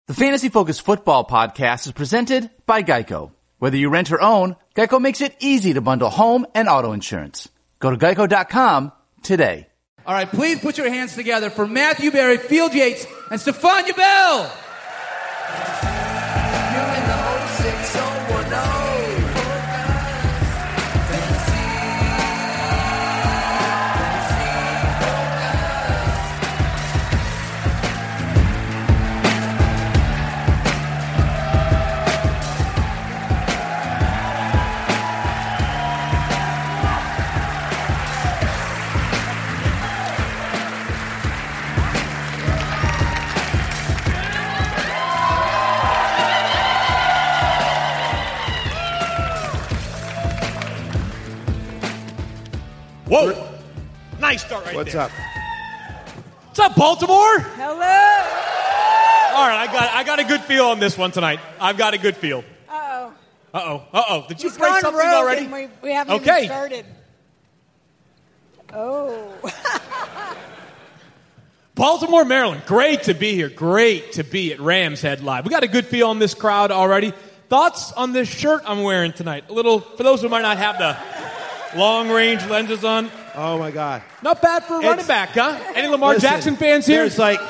The Fantasy Focus Football Podcast is presented by Geico. Whether you rent or own, Geico makes it easy to bundle home and auto insurance. Go to geico.com today. All right, please put your hands together for Matthew Berry, Field Yates, and Stephania Bell. You're in the 06010. Whoa! Nice start right What's there. up? What's up, Baltimore? Hello. All right, I got a good feel on this one tonight. I've got a good feel. Uh-oh. Did you He's break gone something rogue already? and we haven't Okay. even started. Oh. Baltimore, Maryland. Great to be here. Great to be at Rams Head Live. We got a good feel on this crowd already. Thoughts on this shirt I'm wearing tonight? A little, for those who might not have the long-range lenses on. Oh, my God. Not bad for a running back, huh? Any Lamar Jackson fans here? There's like,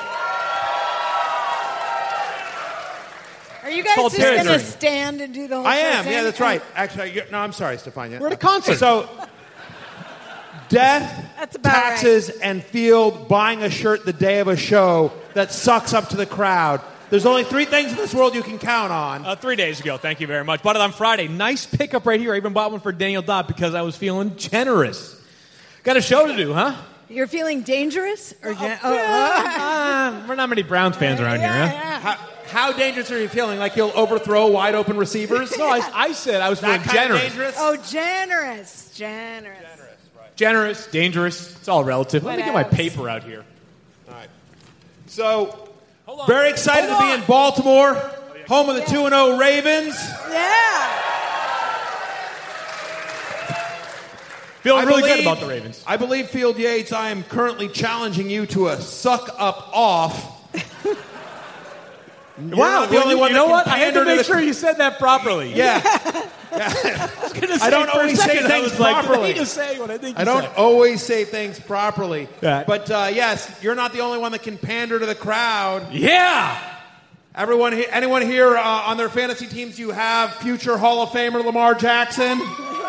Are you guys called just going to territory. stand and do the whole I show am. thing? Yeah, that's right. Actually, no, I'm sorry, Stefania. We're at a concert. So, death, That's about taxes, and Field buying a shirt the day of a show that sucks up to the crowd. There's only three things in this world you can count on. 3 days ago. Thank you very much. Bought it on Friday. Nice pickup right here. I even bought one for Daniel Dodd because I was feeling generous. Got a show to do, huh? You're feeling dangerous? Or We're not many Browns fans around here, huh? How dangerous are you feeling? Like you'll overthrow wide open receivers? No, I said I was feeling That kind of generous. dangerous? Oh, generous. Generous, dangerous. It's all relative. Let me get my Whatevs. paper out here. All right. So, Hold on. very excited to be in Baltimore, home of the 2-0 Ravens. Yeah. Feeling I really believe- good about the Ravens. I believe, Field Yates, I am currently challenging you to a suck up off. Wow, the only one you know that what? can I had pander to to make the- sure you said that properly. Yeah. I don't For a always say second, I things was like, did I properly. need to say what I think I you don't said? always say things properly. Yeah. But yes, you're not the only one that can pander to the crowd. Yeah. Anyone here on their fantasy teams, you have future Hall of Famer Lamar Jackson?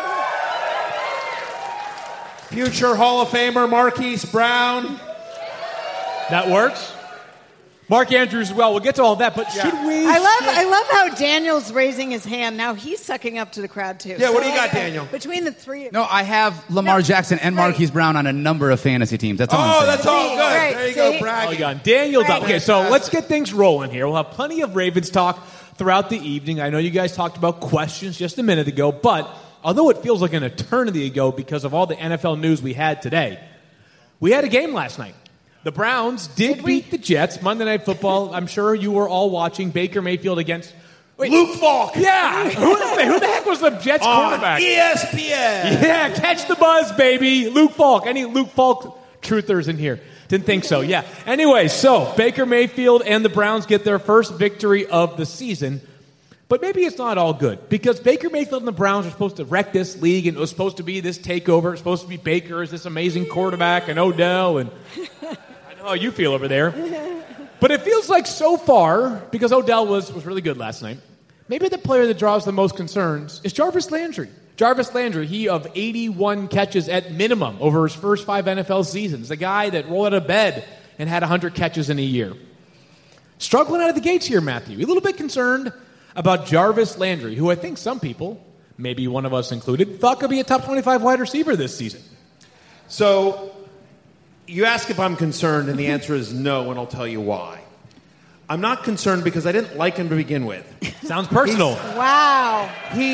Future Hall of Famer Marquise Brown? That works. Mark Andrews as well. We'll get to all that, but should we? I love how Daniel's raising his hand. Now he's sucking up to the crowd, too. Yeah, what do you got, Daniel? Between the three of No, I have Lamar No, Jackson and right. Marquise Brown on a number of fantasy teams. That's all I'm Oh, saying. that's all good. Right, There you go, see? bragging. Oh, you got Daniel. Right. Okay, so let's get things rolling here. We'll have plenty of Ravens talk throughout the evening. I know you guys talked about questions just a minute ago, but although it feels like an eternity ago because of all the NFL news we had today, we had a game last night. The Browns did beat the Jets. Monday Night Football. I'm sure you were all watching Baker Mayfield against Luke Falk. Yeah. Who the heck was the Jets On quarterback? ESPN. Yeah, catch the buzz, baby. Luke Falk. Any Luke Falk truthers in here? Didn't think so. Yeah. Anyway, so Baker Mayfield and the Browns get their first victory of the season. But maybe it's not all good because Baker Mayfield and the Browns are supposed to wreck this league, and it was supposed to be this takeover. It's supposed to be Baker as this amazing quarterback and Odell, and I know how you feel over there. But it feels like so far, because Odell was really good last night, maybe the player that draws the most concerns is Jarvis Landry. Jarvis Landry, he of 81 catches at minimum over his first 5 NFL seasons. The guy that rolled out of bed and had 100 catches in a year. Struggling out of the gates here, Matthew. A little bit concerned about Jarvis Landry, who I think some people, maybe one of us included, thought could be a top 25 wide receiver this season. So, you ask if I'm concerned, and the answer is no, and I'll tell you why. I'm not concerned because I didn't like him to begin with. Sounds personal. Wow.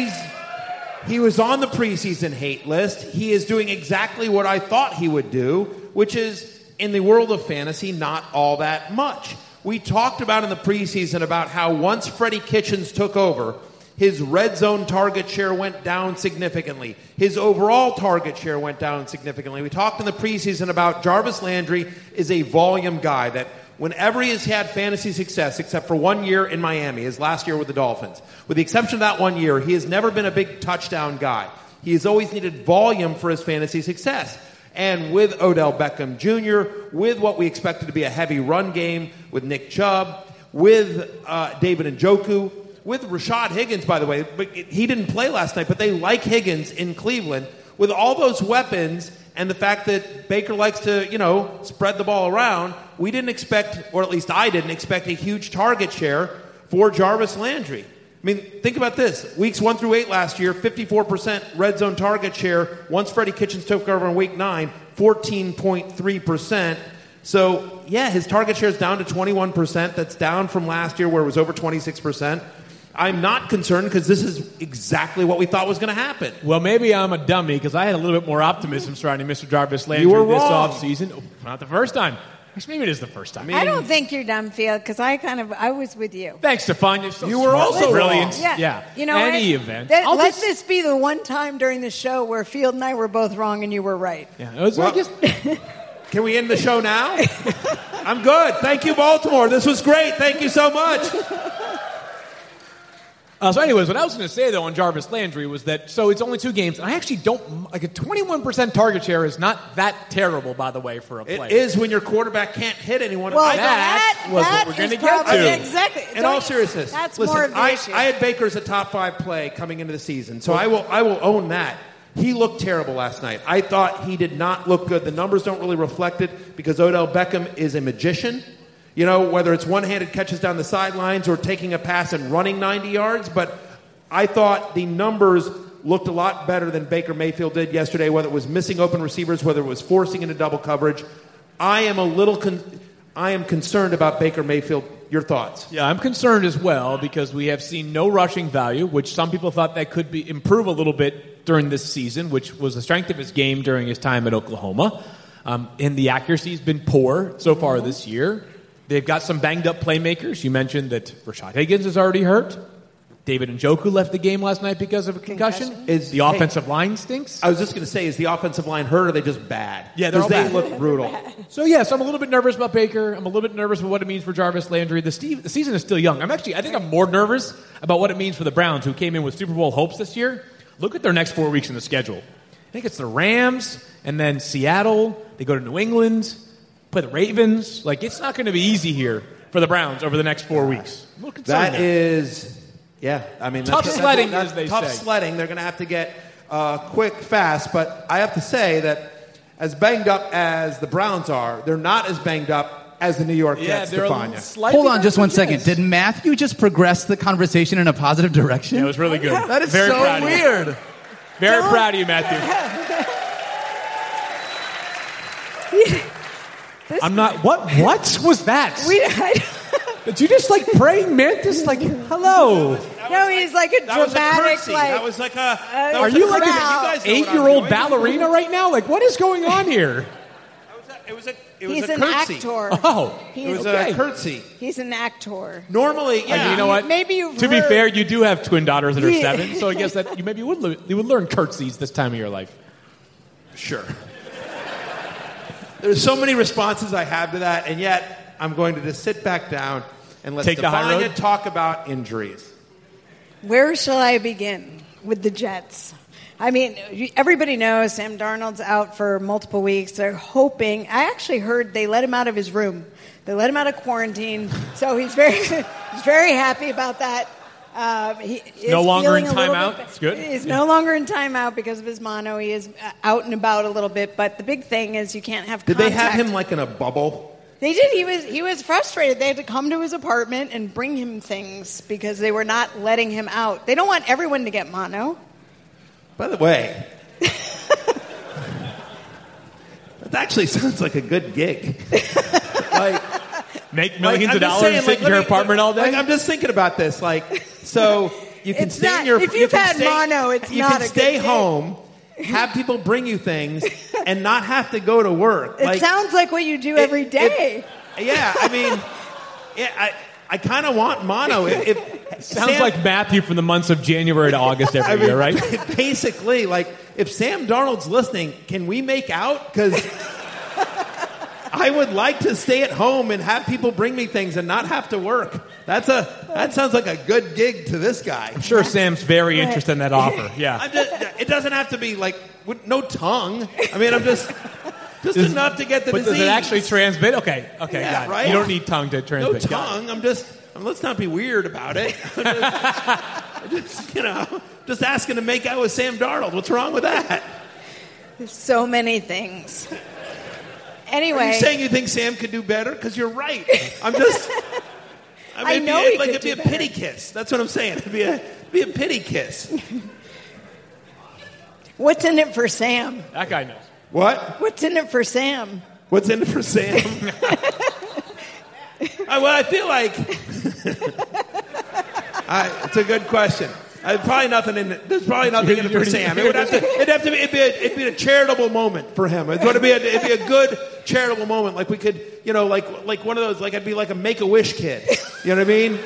He was on the preseason hate list. He is doing exactly what I thought he would do, which is, in the world of fantasy, not all that much. We talked about in the preseason about how once Freddie Kitchens took over, his red zone target share went down significantly. His overall target share went down significantly. We talked in the preseason about Jarvis Landry is a volume guy, that whenever he has had fantasy success, except for 1 year in Miami, his last year with the Dolphins, with the exception of that 1 year, he has never been a big touchdown guy. He has always needed volume for his fantasy success. And with Odell Beckham Jr., with what we expected to be a heavy run game, with Nick Chubb, with David Njoku, with Rashad Higgins, by the way, but he didn't play last night, but they like Higgins in Cleveland. With all those weapons and the fact that Baker likes to, spread the ball around, we didn't expect, or at least I didn't expect, a huge target share for Jarvis Landry. I mean, think about this. Weeks 1 through 8 last year, 54% red zone target share. Once Freddie Kitchens took over in week 9, 14.3%. So, yeah, his target share is down to 21%. That's down from last year where it was over 26%. I'm not concerned because this is exactly what we thought was going to happen. Well, maybe I'm a dummy because I had a little bit more optimism surrounding Mr. Jarvis Landry You were this wrong. offseason. Oh, not the first time. Actually, maybe it is the first time. I don't think you're dumb, Field, because I was with you. Thanks, Stefan. You're so You were smart. also brilliant. wrong. Yeah. You know Any what? event. Let this be the one time during the show where Field and I were both wrong and you were right. Yeah, it was Well, Can we end the show now? I'm good. Thank you, Baltimore. This was great. Thank you so much. So anyways, what I was going to say, though, on Jarvis Landry was that, so it's only 2 games, and I actually don't, like a 21% target share is not that terrible, by the way, for a player. It is when your quarterback can't hit anyone. Well, That was what we're is gonna get probably- to. Exactly. In all seriousness, that's listen, more of the issue. I had Baker as a top 5 play coming into the season, so I will own that. He looked terrible last night. I thought he did not look good. The numbers don't really reflect it because Odell Beckham is a magician. Whether it's one-handed catches down the sidelines or taking a pass and running 90 yards, but I thought the numbers looked a lot better than Baker Mayfield did yesterday, whether it was missing open receivers, whether it was forcing into double coverage. I am concerned about Baker Mayfield. Your thoughts? Yeah, I'm concerned as well because we have seen no rushing value, which some people thought that could improve a little bit during this season, which was the strength of his game during his time at Oklahoma. And the accuracy has been poor so far this year. They've got some banged-up playmakers. You mentioned that Rashad Higgins is already hurt. David Njoku left the game last night because of a concussion. The offensive line stinks. I was just going to say, is the offensive line hurt or are they just bad? Yeah, they're all they bad. look brutal. So, yes, I'm a little bit nervous about Baker. I'm a little bit nervous about what it means for Jarvis Landry. The season is still young. I think I'm more nervous about what it means for the Browns, who came in with Super Bowl hopes this year. Look at their next 4 weeks in the schedule. I think it's the Rams and then Seattle. They go to New England, play the Ravens. It's not going to be easy here for the Browns over the next 4 weeks. I'm a little concerned That is... Yeah, I mean... Tough sledding, as they tough say. sledding. They're going to have to get quick, fast. But I have to say that as banged up as the Browns are, they're not as banged up as the New York Jets, they're Stefania. slightly Hold on just better one than second. Jets. Did Matthew just progress the conversation in a positive direction? Yeah, it was really good. That is Very so proud of you. weird. Very proud of you, Matthew. I'm not... What was that? Did you just praying mantis? Hello. No, he's like a That was a dramatic, curtsy. That was like a... that Are was you a like curtsy. crowd. You guys know what I'm 8-year-old doing. ballerina right now? What is going on here? It was he's a an curtsy. actor. Oh. It was Okay. a curtsy. He's an actor. Normally, yeah. You know what? Maybe you've To be heard- fair, you do have twin daughters that are Yeah. 7, so I guess that you maybe would learn curtsies this time of your life. Sure. There's so many responses I have to that, and yet I'm going to just sit back down and let Take the high Stefania road? talk about injuries. Where shall I begin with the Jets? I mean, everybody knows Sam Darnold's out for multiple weeks. They're hoping. I actually heard they let him out of his room. They let him out of quarantine, so he's very happy about that. He is no longer in feeling a little timeout? bit- It's good. He's no longer in timeout because of his mono. He is out and about a little bit, but the big thing is you can't have Did contact. they have him in a bubble? They did. He was frustrated. They had to come to his apartment and bring him things because they were not letting him out. They don't want everyone to get mono. By the way, that actually sounds like a good gig. Make millions I'm of just dollars saying, and sit in let your me- apartment all day? I'm just thinking about this. So you can It's stay not- in your. if you you've can had stay- mono, it's you not can a good stay gig. home, have people bring you things, and not have to go to work. It sounds like what you do every day. Yeah, I mean, I kind of want mono. If Sounds Sam- like Matthew from the months of January to August every year, right? Basically, if Sam Darnold's listening, can we make out? Because I would like to stay at home and have people bring me things and not have to work. That sounds like a good gig to this guy. I'm sure Sam's very interested in that offer. Yeah. It doesn't have to be like with no tongue. I mean, I'm just enough to get the but disease. Does it actually transmit? Okay, Yeah, got it. right? You don't need tongue to transmit. No tongue. Let's not be weird about it. Just asking to make out with Sam Darnold. What's wrong with that? There's so many things. Anyway. Are you saying you think Sam could do better? Because you're right. I know it'd be a pity kiss. That's what I'm saying. It'd be a pity kiss. What's in it for Sam? That guy knows. What? What's in it for Sam? What's in it for Sam? I feel like it's a good question. There's probably nothing in it. There's probably nothing in it for Sam. It'd be a charitable moment for him. It'd be a good charitable moment. Like we could, like one of those. Like I'd be like a Make-A-Wish kid. You know what I mean?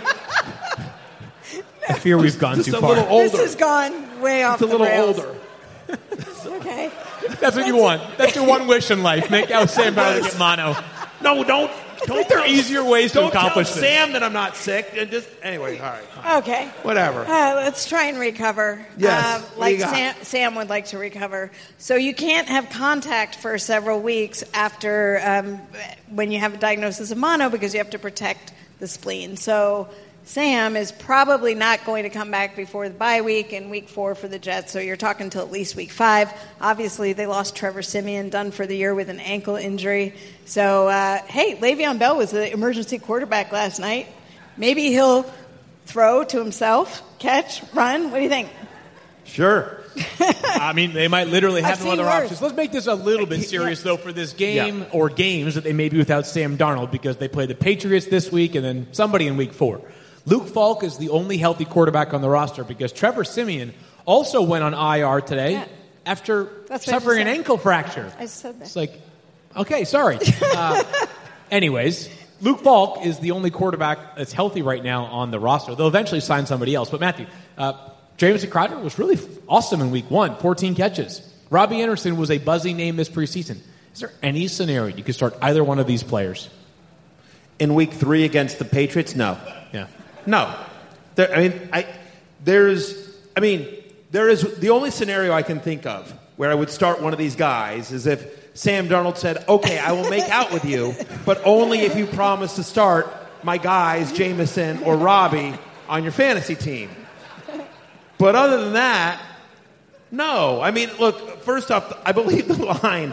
I fear we've gone just too a far. little older. This has gone way off Just a little rails. older. Okay. That's what you want. That's your one wish in life. Make out Sam Darnold get mono. No, don't. There are easier ways to accomplish tell this. Sam that I'm not sick. And anyway, all right. Fine. Okay. Whatever. Let's try and recover. Yes. What do you got? Sam would like to recover. So you can't have contact for several weeks after when you have a diagnosis of mono because you have to protect the spleen. So Sam is probably not going to come back before the bye week and week 4 for the Jets. So you're talking till at least week 5. Obviously, they lost Trevor Siemian, done for the year with an ankle injury. So, hey, Le'Veon Bell was the emergency quarterback last night. Maybe he'll throw to himself, catch, run. What do you think? Sure. I mean, they might literally have I've no other seen worse. options. Let's make this a little bit serious, though, for this game or games that they may be without Sam Darnold because they play the Patriots this week and then somebody in week 4. Luke Falk is the only healthy quarterback on the roster because Trevor Siemian also went on IR today after suffering an ankle fracture. I said that. It's like, okay, sorry. Anyways, Luke Falk is the only quarterback that's healthy right now on the roster. They'll eventually sign somebody else. But Matthew, Jamison Crowder was really awesome in week 1, 14 catches. Robbie Anderson was a buzzy name this preseason. Is there any scenario you could start either one of these players? In week 3 against the Patriots, no. Yeah. No. There is the only scenario I can think of where I would start one of these guys is if Sam Darnold said, okay, I will make out with you, but only if you promise to start my guys, Jamison or Robbie, on your fantasy team. But other than that, no. I mean, look, first off, I believe the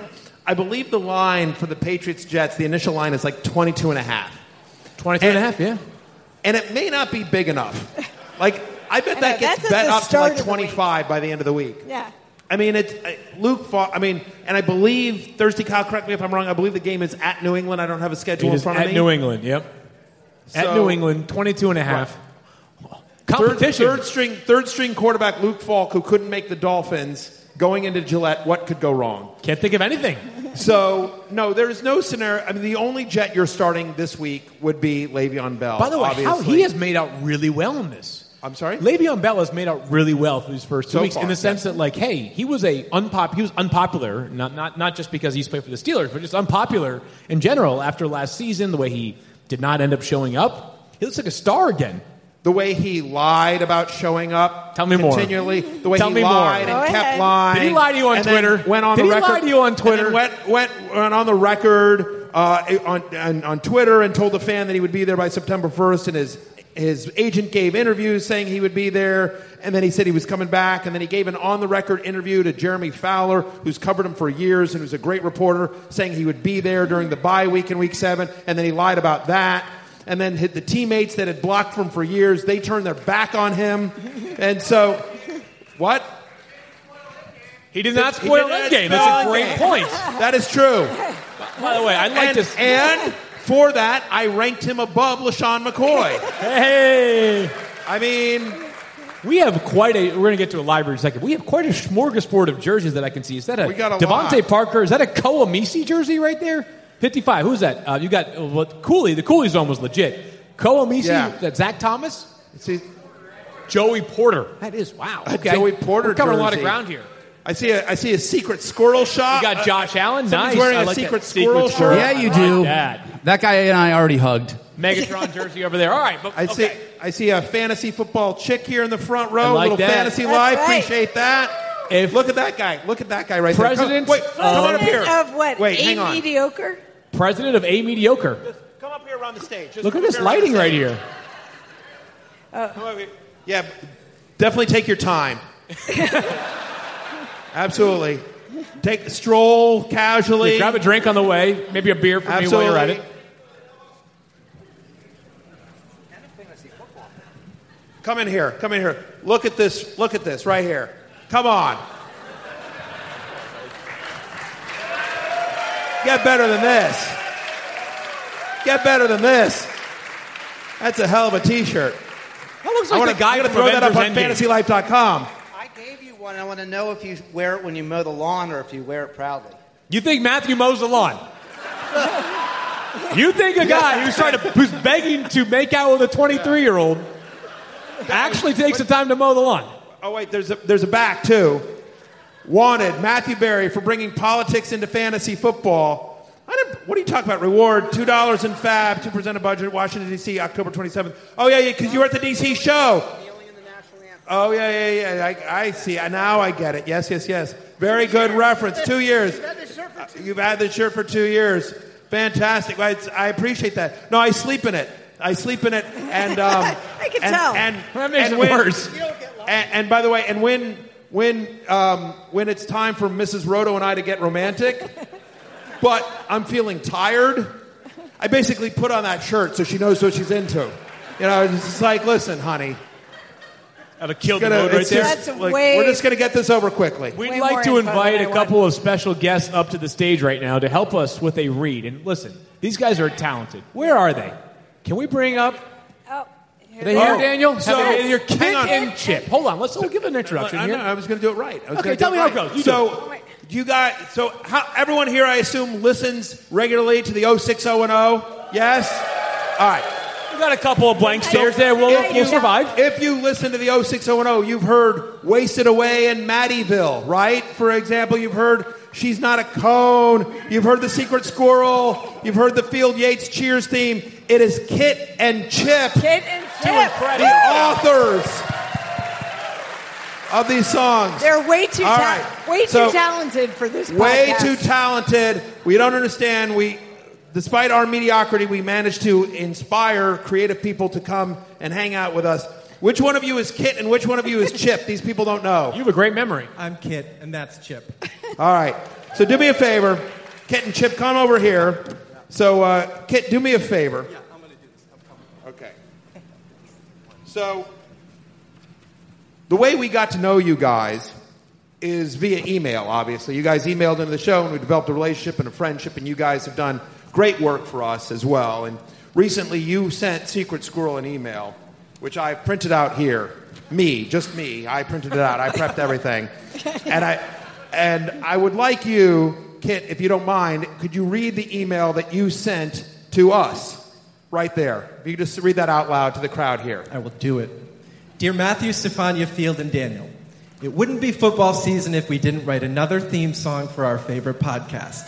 line for the Patriots-Jets, the initial line is like 22.5. 22.5, yeah. And it may not be big enough. Like, I bet that gets bet up to like 25 by the end of the week. Yeah. I mean, it's Luke Falk. I mean, and I believe, Thirsty Kyle, correct me if I'm wrong, I believe the game is at New England. I don't have a schedule in front of me. At New England, yep. At New England, 22.5. Competition. Third string quarterback Luke Falk, who couldn't make the Dolphins, going into Gillette, what could go wrong? Can't think of anything. So, no, there is no scenario. I mean, the only Jet you're starting this week would be Le'Veon Bell. By the way, obviously. how he has made out really well in this. I'm sorry? Le'Veon Bell has made out really well for these first 2 So weeks far, in the sense that, like, hey, he was unpopular, not just because he's played for the Steelers, but just unpopular in general after last season, the way he did not end up showing up. He looks like a star again. The way he lied about showing up Tell me more. continually. The way Tell he me lied more. and Go kept ahead. lying. Did he lie to you on and then Twitter? Went on Did the he record, lie to you on Twitter? And then went on the record on Twitter and told the fan that he would be there by September 1st, and his agent gave interviews saying he would be there, and then he said he was coming back, and then he gave an on-the-record interview to Jeremy Fowler, who's covered him for years and who's a great reporter, saying he would be there during the bye week in Week 7, and then he lied about that. And then the teammates that had blocked him for years, they turned their back on him. And so, what? He did not spoil that game. That's a great point. That is true. By the way, I'd like to... And for that, I ranked him above LaShawn McCoy. Hey! I mean... We have quite a... We're going to get to a library in a second. We have quite a smorgasbord of jerseys that I can see. Is that a Devontae Parker? Is that a Koa Misi jersey right there? 55. Who's that? You got Cooley. The Cooley zone was legit. Koa Misi. Yeah. That Zach Thomas? See, Joey Porter. That is, wow. Okay. Joey Porter We're covering a lot of jersey. ground here. I see a secret squirrel shot. You got Josh Allen. Somebody's Nice. wearing I a like secret that. squirrel shirt. Yeah, you I do. like That guy and I already hugged. Megatron jersey over there. All right. But, okay. I see a fantasy football chick here in the front row. I like little that. fantasy That's live. right. Appreciate that. Look at that guy. Look at that guy right President there. Come on up here. Of what? Wait, A hang on. mediocre? President of A Mediocre. Come up here around the stage. Just Look at come this up here around lighting the right stage. here. Come over here. Yeah, definitely take your time. Absolutely. Take the stroll casually. Grab a drink on the way. Maybe a beer for me while you're at it. Come in here. Come in here. Look at this. Look at this right here. Come on. Get better than this. Get better than this. That's a hell of a T-shirt. That looks like the guy I'm from gonna throw that up on Avengers fantasylife.com. I gave you one. I want to know if you wear it when you mow the lawn or if you wear it proudly. You think Matthew mows the lawn? You think a guy who's begging to make out with a 23-year-old actually takes the time to mow the lawn? Oh wait, there's a back too. Wanted Matthew Berry for bringing politics into fantasy football. What are you talking about? Reward $2 in Fab, 2% of budget, Washington D.C., October 27th. Oh yeah, because you were at the D.C. show. Oh yeah. I see. Now I get it. Yes. Very good reference. 2 years. You've had this shirt for 2 years. Fantastic. I appreciate that. No, I sleep in it. And I can tell. That makes it worse. And by the way, and when it's time for Mrs. Roto and I to get romantic, but I'm feeling tired, I basically put on that shirt so she knows what she's into. You know, it's just like, listen, honey. I'd have killed the mood right there. That's Like, way- we're just going to get this over quickly. We'd Way like more to info invite than a I couple of special guests up to the stage right now to help us with a read. And listen, these guys are talented. Where are they? Can we bring up? Oh, Are they here, Oh, Daniel? so- You're Kit hang on. and Chip. Hold on. We'll give an introduction I here. know, I was going to do it right. Okay, tell me how it goes. You do it. You guys, everyone here, I assume, listens regularly to the 06010? Yes? All right. We got a couple of blank stares there. We'll survive. If you listen to the 06010, you've heard Wasted Away and Mattyville, right? For example, you've heard She's Not a Cone. You've heard The Secret Squirrel. You've heard the Field Yates Cheers theme. It is Kit and Chip, Kit and Chip. the authors of these songs. They're way too All right. So, talented for this way podcast. too talented. We don't understand. Despite our mediocrity, we managed to inspire creative people to come and hang out with us. Which one of you is Kit and which one of you is Chip? These people don't know. You have a great memory. I'm Kit, and that's Chip. All right. So do me a favor. Kit and Chip, come over here. So, Kit, do me a favor. Yeah, I'm going to do this. I'm coming. Okay. So, the way we got to know you guys is via email, obviously. You guys emailed into the show, and we developed a relationship and a friendship, and you guys have done great work for us as well. And recently you sent Secret Squirrel an email, which I printed out here. Just me. I printed it out. I prepped everything. And I would like you, Kit, if you don't mind, could you read the email that you sent to us right there? If you could just read that out loud to the crowd here. I will do it. Dear Matthew, Stefania, Field, and Daniel, it wouldn't be football season if we didn't write another theme song for our favorite podcast.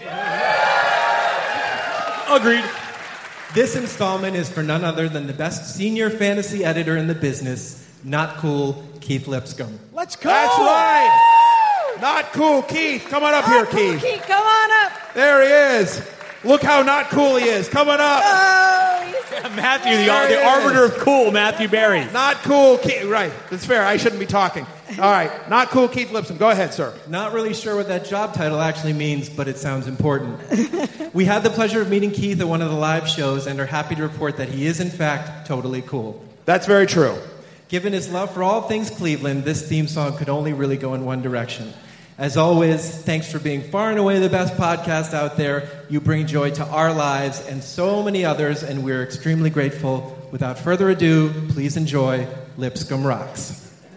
Agreed. This installment is for none other than the best senior fantasy editor in the business, Not Cool, Keith Lipscomb. Let's go. That's right. Not cool, Keith. Come on up here, Keith. Keith, come on up. There he is. Look how not cool he is. Come on up. Oh, he's Matthew, the There he arbiter is. of cool, Matthew Berry. Not cool, Keith. Right. That's fair. I shouldn't be talking. All right. Not cool, Keith Lipson. Go ahead, sir. Not really sure what that job title actually means, but it sounds important. We had the pleasure of meeting Keith at one of the live shows and are happy to report that he is, in fact, totally cool. That's very true. Given his love for all things Cleveland, this theme song could only really go in one direction. As always, thanks for being far and away the best podcast out there. You bring joy to our lives and so many others, and we're extremely grateful. Without further ado, please enjoy Lipscomb Rocks.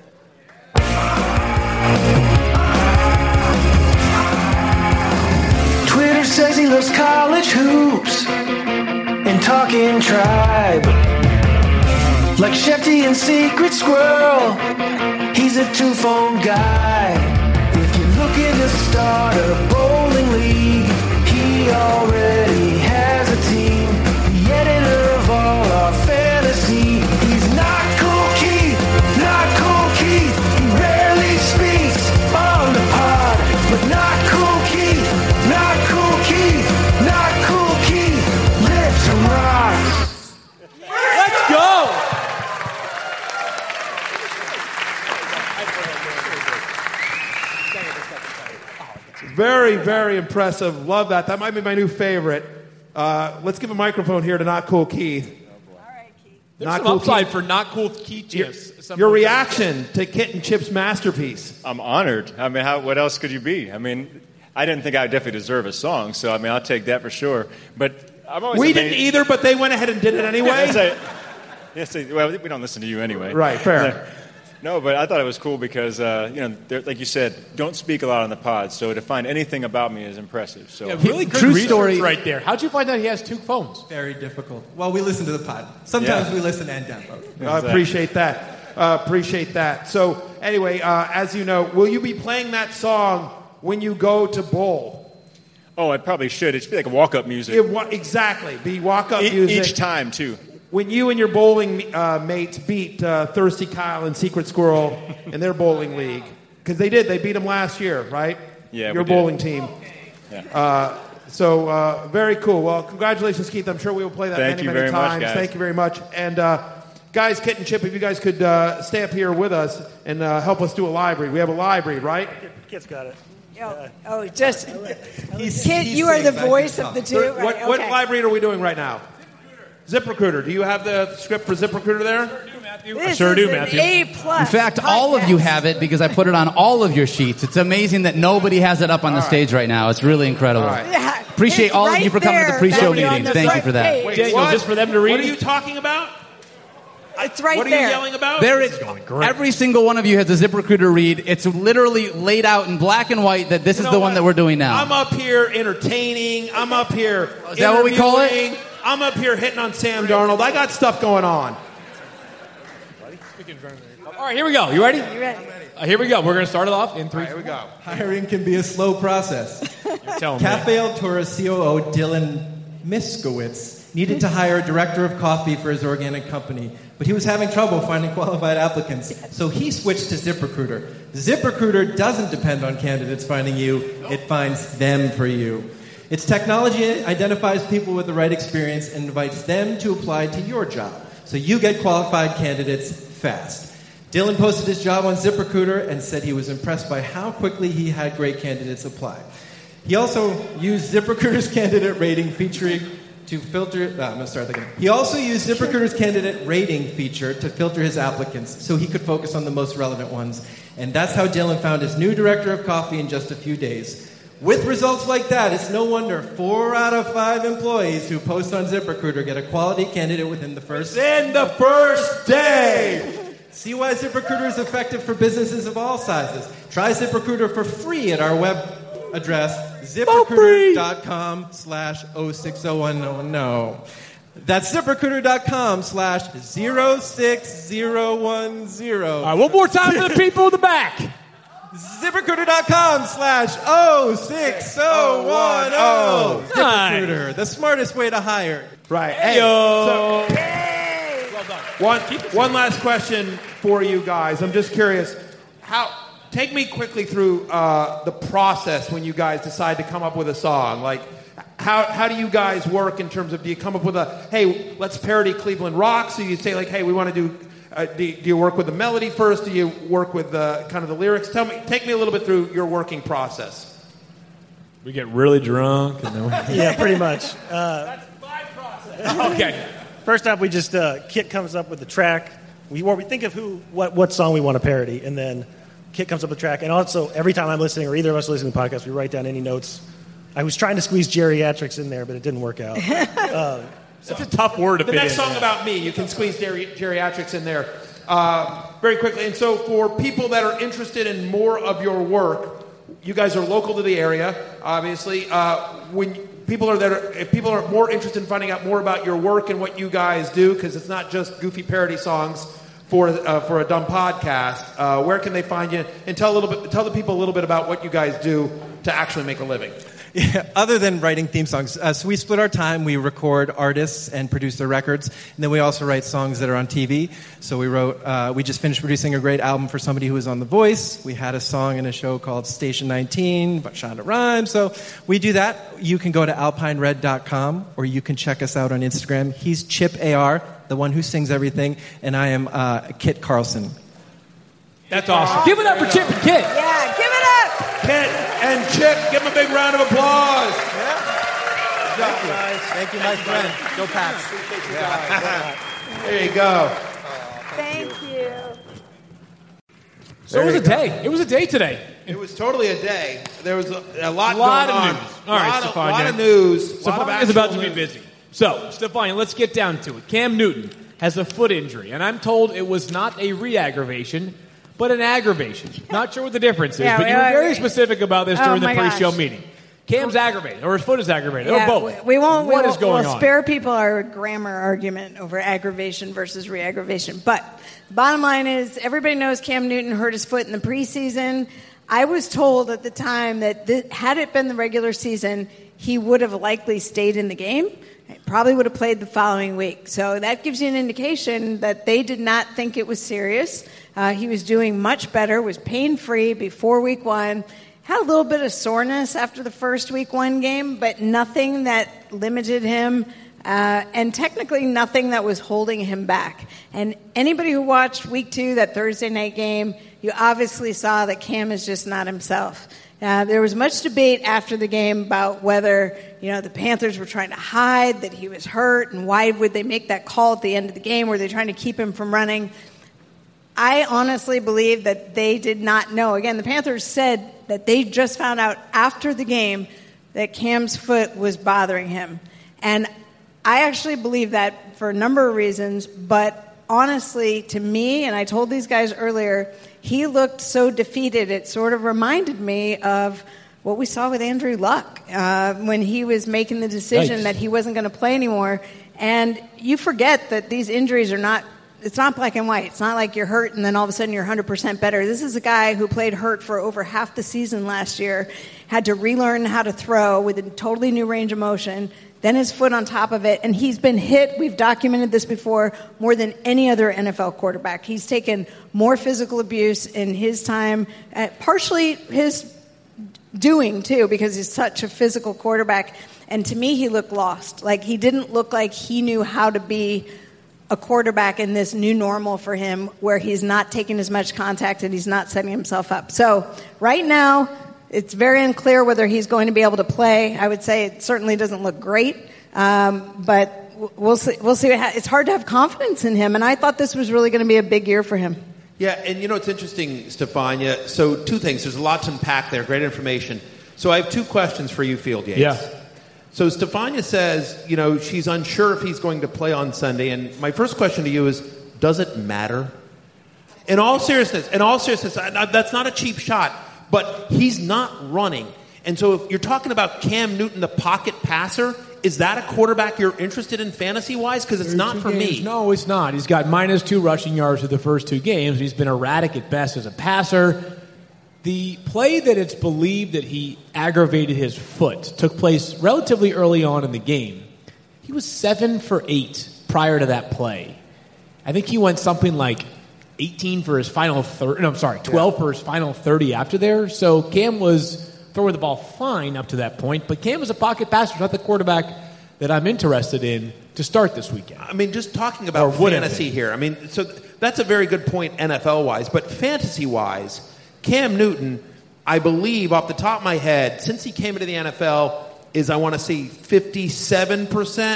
Twitter says he loves college hoops and talking tribe. Like Shefty and Secret Squirrel, he's a two-phone guy. If you to start a bowling league. He already has a team, the editor of all our fantasy. He's not cool Keith, not cool Keith. He rarely speaks on the pod, but not cool Keith, not cool Keith, not cool Keith. Live to rock. Let's go! Very, very impressive. Love that. That might be my new favorite. Let's give a microphone here to Not Cool Keith. There's Not some Cool upside Keith. for Not Cool Keith chips. Your reaction to Kit and Chip's masterpiece. I'm honored. I mean, what else could you be? I mean, I didn't think I definitely deserve a song, so I mean, I'll take that for sure. But I'm always We amazed. didn't either, but they went ahead and did it anyway. Well, we don't listen to you anyway. Right, fair. No, but I thought it was cool because, like you said, don't speak a lot on the pod, so to find anything about me is impressive. So Yeah, really good True research story. right there. How'd you find out he has 2 phones? Very difficult. Well, we listen to the pod. Sometimes Yeah. we listen and download. I appreciate that. Appreciate that. So, anyway, as you know, will you be playing that song when you go to bowl? Oh, I probably should. It should be like walk-up music. Exactly. Be walk-up music. Each time, too. When you and your bowling mates beat Thirsty Kyle and Secret Squirrel in their bowling league. Because they did. They beat them last year, right? Yeah, Your we did. bowling team. Yeah. So, very cool. Well, congratulations, Keith. I'm sure we will play that Thank many, you many very much, times. guys. Thank you very much. And, guys, Kit and Chip, if you guys could stay up here with us and help us do a live read. We have a live read, right? Kit's got it. Just Kit, you are the voice of the two. What, Right, what okay. live read are we doing right now? ZipRecruiter. Do you have the script for ZipRecruiter there? This sure is do, an Matthew. A+. In fact, all of you have it because I put it on all of your sheets. It's amazing that nobody has it up on the stage right now. It's really incredible. All right. Yeah, Appreciate it's all right of you for coming to the there, pre-show Matthew, on meeting. the Thank you front for that. page. Wait, Daniel, what? just for them to read? What are you talking about? It's right What are there. you yelling about? There is, every single one of you has a ZipRecruiter read. It's literally laid out in black and white that this is know the what? one that we're doing now. I'm up here entertaining. I'm up here. Is that what we call it? interviewing. I'm up here hitting on Sam Darnold. I got stuff going on. All right, here we go. You ready? You ready? Here we go. We're going to start it off in 3. Here we go. Hiring can be a slow process. Tell me. Cafe El Toro COO Dylan Miskowitz needed to hire a director of coffee for his organic company, but he was having trouble finding qualified applicants, so he switched to ZipRecruiter. ZipRecruiter doesn't depend on candidates finding you, it finds them for you. Its technology identifies people with the right experience and invites them to apply to your job, so you get qualified candidates fast. Dylan posted his job on ZipRecruiter and said he was impressed by how quickly he had great candidates apply. He also used ZipRecruiter's candidate rating feature to filter. I'm going to start again. He also used ZipRecruiter's candidate rating feature to filter his applicants so he could focus on the most relevant ones. And that's how Dylan found his new director of coffee in just a few days. With results like that, it's no wonder 4 out of 5 employees who post on ZipRecruiter get a quality candidate within the first day. See why ZipRecruiter is effective for businesses of all sizes. Try ZipRecruiter for free at our web address, ZipRecruiter.com/0601010. That's ZipRecruiter.com/06010. All right, one more time for the people in the back. ZipRecruiter.com/06010. ZipRecruiter, the smartest way to hire. Right. Hey, so, one last question for you guys. I'm just curious. Take me quickly through the process when you guys decide to come up with a song. Like, how do you guys work in terms of, do you come up with hey, let's parody Cleveland rock? So you say, like, hey, we want to do you work with the melody first? Do you work with kind of the lyrics? Take me a little bit through your working process. We get really drunk. And then Yeah, pretty much. That's my process. Okay. First up, we just Kit comes up with the track. We think of what song we want to parody, and then Kit comes up with the track. And also, every time I'm listening, or either of us listening to the podcast, we write down any notes. I was trying to squeeze geriatrics in there, but it didn't work out. That's a tough word to The fit next in. song about me, you can squeeze geriatrics in there very quickly. And so for people that are interested in more of your work, you guys are local to the area, obviously. If people are more interested in finding out more about your work and what you guys do, because it's not just goofy parody songs, for a dumb podcast, where can they find you? And tell the people a little bit about what you guys do to actually make a living. Yeah, other than writing theme songs, so we split our time. We record artists and produce their records, and then we also write songs that are on TV. So we just finished producing a great album for somebody who was on The Voice. We had a song in a show called Station 19 by Shonda Rhimes. So we do that. You can go to alpinered.com, or you can check us out on Instagram. He's Chip AR, the one who sings everything, and I am Kit Carlson. That's awesome. Give it up for Chip and Kit. Yeah, give it up. Kit and Chip, give them a big round of applause. Thank you, guys. Thank you, my friend. Go Pats. There you go. Thank you. So it was a day. It was a day today. It was totally a day. There was a lot going of on. news. All right, a lot of news. Stefania is about to be busy. So, Stefania, let's get down to it. Cam Newton has a foot injury, and I'm told it was not a re-aggravation, but an aggravation. Not sure what the difference is, but you were very specific about this during the pre-show meeting. Cam's aggravated, or his foot is aggravated, or both. What is going on? We'll spare people our grammar argument over aggravation versus re-aggravation. But bottom line is, everybody knows Cam Newton hurt his foot in the preseason. I was told at the time that had it been the regular season, he would have likely stayed in the game. Probably would have played the following week. So that gives you an indication that they did not think it was serious. He was doing much better, was pain-free before week 1. Had a little bit of soreness after the first week 1 game, but nothing that limited him, and technically nothing that was holding him back. And anybody who watched week 2, that Thursday night game, you obviously saw that Cam is just not himself. There was much debate after the game about whether, the Panthers were trying to hide that he was hurt, and why would they make that call at the end of the game? Were they trying to keep him from running? I honestly believe that they did not know. Again, the Panthers said that they just found out after the game that Cam's foot was bothering him. And I actually believe that for a number of reasons, but honestly, to me, and I told these guys earlier, he looked so defeated. It sort of reminded me of what we saw with Andrew Luck when he was making the decision that he wasn't going to play anymore. And you forget that these injuries are not, it's not black and white. It's not like you're hurt and then all of a sudden you're 100% better. This is a guy who played hurt for over half the season last year, had to relearn how to throw with a totally new range of motion, then his foot on top of it, and he's been hit, we've documented this before, more than any other NFL quarterback. He's taken more physical abuse in his time, partially his doing, too, because he's such a physical quarterback. And to me, he looked lost. Like, he didn't look like he knew how to be a quarterback in this new normal for him, where he's not taking as much contact and he's not setting himself up. So right now, it's very unclear whether he's going to be able to play. I would say it certainly doesn't look great, but we'll see. We'll see. It's hard to have confidence in him, and I thought this was really going to be a big year for him. Yeah, and it's interesting, Stefania. So 2 things. There's a lot to unpack there. Great information. So I have 2 questions for you, Field Yates. Yeah. So Stefania says, she's unsure if he's going to play on Sunday, and my first question to you is, does it matter? In all seriousness, that's not a cheap shot. But he's not running. And so if you're talking about Cam Newton, the pocket passer, is that a quarterback you're interested in fantasy-wise? Because it's not for me. No, it's not. He's got -2 rushing yards through the first 2 games. He's been erratic at best as a passer. The play that it's believed that he aggravated his foot took place relatively early on in the game. He was 7 for 8 prior to that play. I think he went something like 18 for his final 30. No, I'm sorry, 12 for his final 30 after there. So Cam was throwing the ball fine up to that point, but Cam was a pocket passer, not the quarterback that I'm interested in to start this weekend. I mean, just talking about fantasy here. I mean, so that's a very good point NFL-wise, but fantasy-wise, Cam Newton, I believe off the top of my head, since he came into the NFL, is I want to see 57%,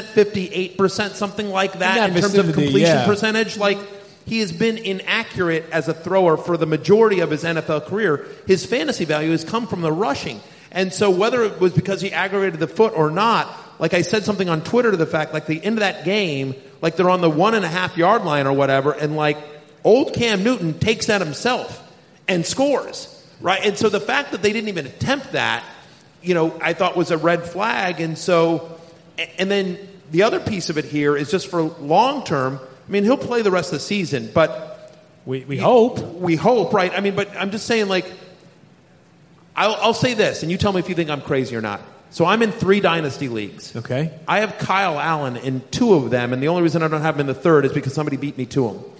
58%, something like that in terms of completion percentage. Like, he has been inaccurate as a thrower for the majority of his NFL career. His fantasy value has come from the rushing. And so whether it was because he aggravated the foot or not, like I said something on Twitter to the fact, like the end of that game, like they're on the 1.5 yard line or whatever, and like old Cam Newton takes that himself and scores, right? And so the fact that they didn't even attempt that, I thought was a red flag. And so, and then the other piece of it here is just for long term. I mean, he'll play the rest of the season, but We hope. We hope, right? I mean, but I'm just saying, like, I'll say this, and you tell me if you think I'm crazy or not. So I'm in 3 dynasty leagues. Okay. I have Kyle Allen in 2 of them, and the only reason I don't have him in the 3rd is because somebody beat me to him.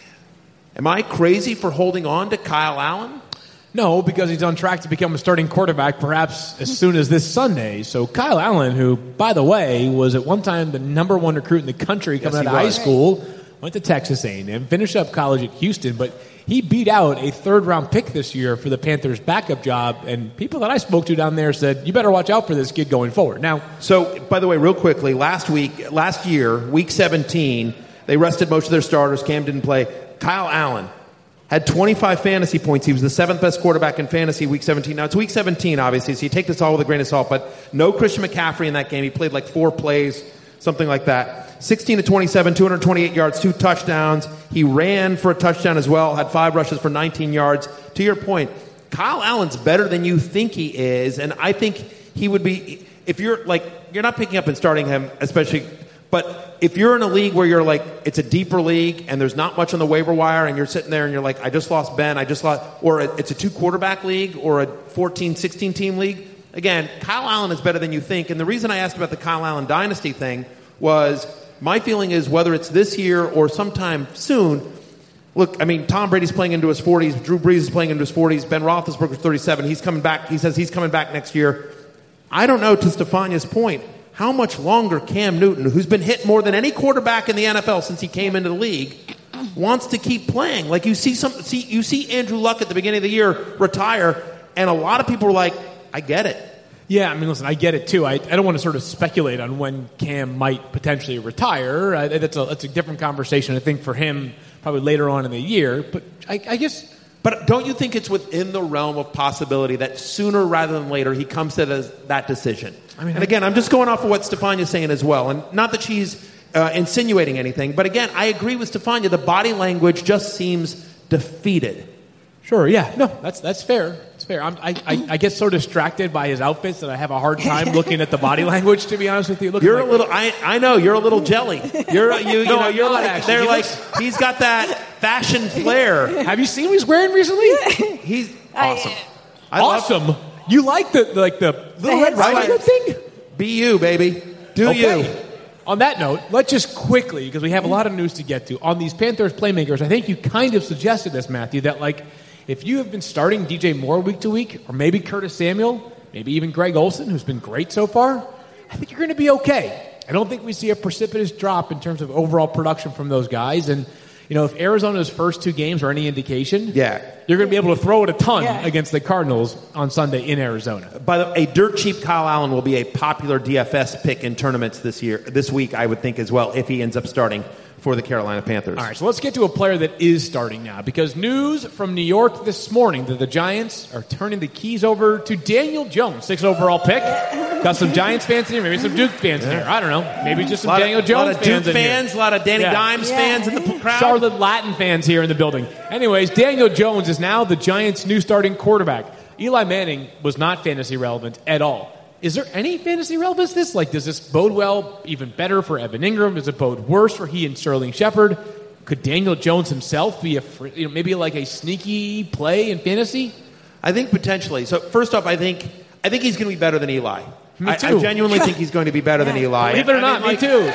Am I crazy for holding on to Kyle Allen? No, because he's on track to become a starting quarterback perhaps as soon as this Sunday. So Kyle Allen, who, by the way, was at one time the number 1 recruit in the country coming out of high school, went to Texas A&M, finished up college at Houston, but he beat out a 3rd-round pick this year for the Panthers' backup job, and people that I spoke to down there said, you better watch out for this kid going forward. Now, so, by the way, real quickly, last year, week 17, they rested most of their starters. Cam didn't play. Kyle Allen had 25 fantasy points. He was the 7th best quarterback in fantasy week 17. Now, it's week 17, obviously, so you take this all with a grain of salt, but no Christian McCaffrey in that game. He played like 4 plays, something like that. 16 to 27, 228 yards, 2 touchdowns. He ran for a touchdown as well, had 5 rushes for 19 yards. To your point, Kyle Allen's better than you think he is, and I think he would be, if you're like, you're not picking up and starting him, especially, but if you're in a league where you're like, it's a deeper league and there's not much on the waiver wire and you're sitting there and you're like, I just lost Ben, or it's a 2-quarterback league or a 14, 16-team league, again, Kyle Allen is better than you think. And the reason I asked about the Kyle Allen dynasty thing was, my feeling is whether it's this year or sometime soon, look, I mean, Tom Brady's playing into his 40s. Drew Brees is playing into his 40s. Ben Roethlisberger's 37. He's coming back. He says he's coming back next year. I don't know, to Stefania's point, how much longer Cam Newton, who's been hit more than any quarterback in the NFL since he came into the league, wants to keep playing. Like you see Andrew Luck at the beginning of the year retire, and a lot of people are like, I get it. Yeah, I mean, listen, I get it, too. I don't want to sort of speculate on when Cam might potentially retire. That's a different conversation, I think, for him probably later on in the year. But I guess... But don't you think it's within the realm of possibility that sooner rather than later he comes to that decision? I mean, and again, I'm just going off of what Stefania's saying as well. And not that she's insinuating anything. But again, I agree with Stefania. The body language just seems defeated. Sure, yeah. No, that's fair. It's fair. I get so distracted by his outfits that I have a hard time looking at the body language, to be honest with you. You're like, a little, I know, you're a little jelly. You're like, they're like, he's got that fashion flair. Have you seen what he's wearing recently? He's awesome. Awesome? You like the Little Red Riding Hood thing? Be you, baby. Do you. On that note, let's just quickly, because we have a lot of news to get to, on these Panthers playmakers, I think you kind of suggested this, Matthew, that like, if you have been starting DJ Moore week to week, or maybe Curtis Samuel, maybe even Greg Olsen, who's been great so far, I think you're going to be okay. I don't think we see a precipitous drop in terms of overall production from those guys. And, you know, if Arizona's first 2 games are any indication, you're going to be able to throw it a ton against the Cardinals on Sunday in Arizona. By the way, a dirt cheap Kyle Allen will be a popular DFS pick in tournaments this week, I would think as well, if he ends up starting for the Carolina Panthers. All right, so let's get to a player that is starting now, because news from New York this morning that the Giants are turning the keys over to Daniel Jones, 6th overall pick. Got some Giants fans in here, maybe some Duke fans in here. I don't know. Maybe just some Daniel Jones fans in here. A lot of Duke fans, a lot of Danny Dimes fans in the crowd. Charlotte Latin fans here in the building. Anyways, Daniel Jones is now the Giants' new starting quarterback. Eli Manning was not fantasy relevant at all. Is there any fantasy relevance to this? Like, does this bode well, even better for Evan Ingram? Does it bode worse for he and Sterling Shepard? Could Daniel Jones himself be maybe like a sneaky play in fantasy? I think potentially. So first off, I think he's going to be better than Eli. Me too. I genuinely think he's going to be better than Eli. Believe it or not, me too.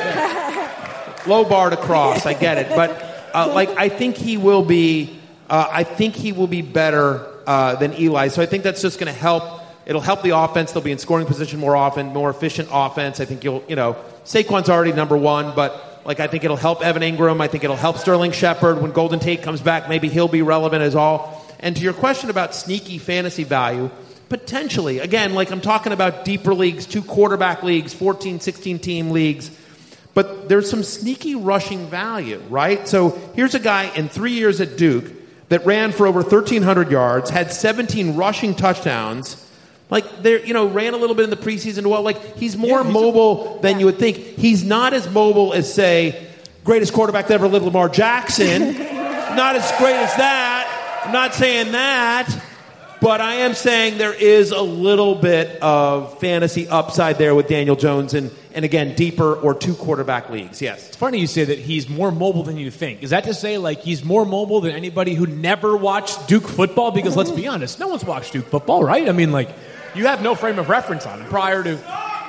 Low bar to cross. I get it, but I think he will be. I think he will be better than Eli. So I think that's just going to help. It'll help the offense. They'll be in scoring position more often, more efficient offense. I think Saquon's already number 1, but I think it'll help Evan Ingram. I think it'll help Sterling Shepard. When Golden Tate comes back, maybe he'll be relevant as all. And to your question about sneaky fantasy value, potentially. Again, I'm talking about deeper leagues, 2-quarterback leagues, 14, 16-team leagues. But there's some sneaky rushing value, right? So here's a guy in 3 years at Duke that ran for over 1,300 yards, had 17 rushing touchdowns, ran a little bit in the preseason. Well, he's more mobile than you would think. He's not as mobile as, say, greatest quarterback that ever lived, Lamar Jackson. Not as great as that. I'm not saying that. But I am saying there is a little bit of fantasy upside there with Daniel Jones. And and again, deeper or 2-quarterback leagues. Yes. It's funny you say that he's more mobile than you think. Is that to say, like, he's more mobile than anybody who never watched Duke football? Because let's be honest, no one's watched Duke football, right? I mean, like, you have no frame of reference on him prior to...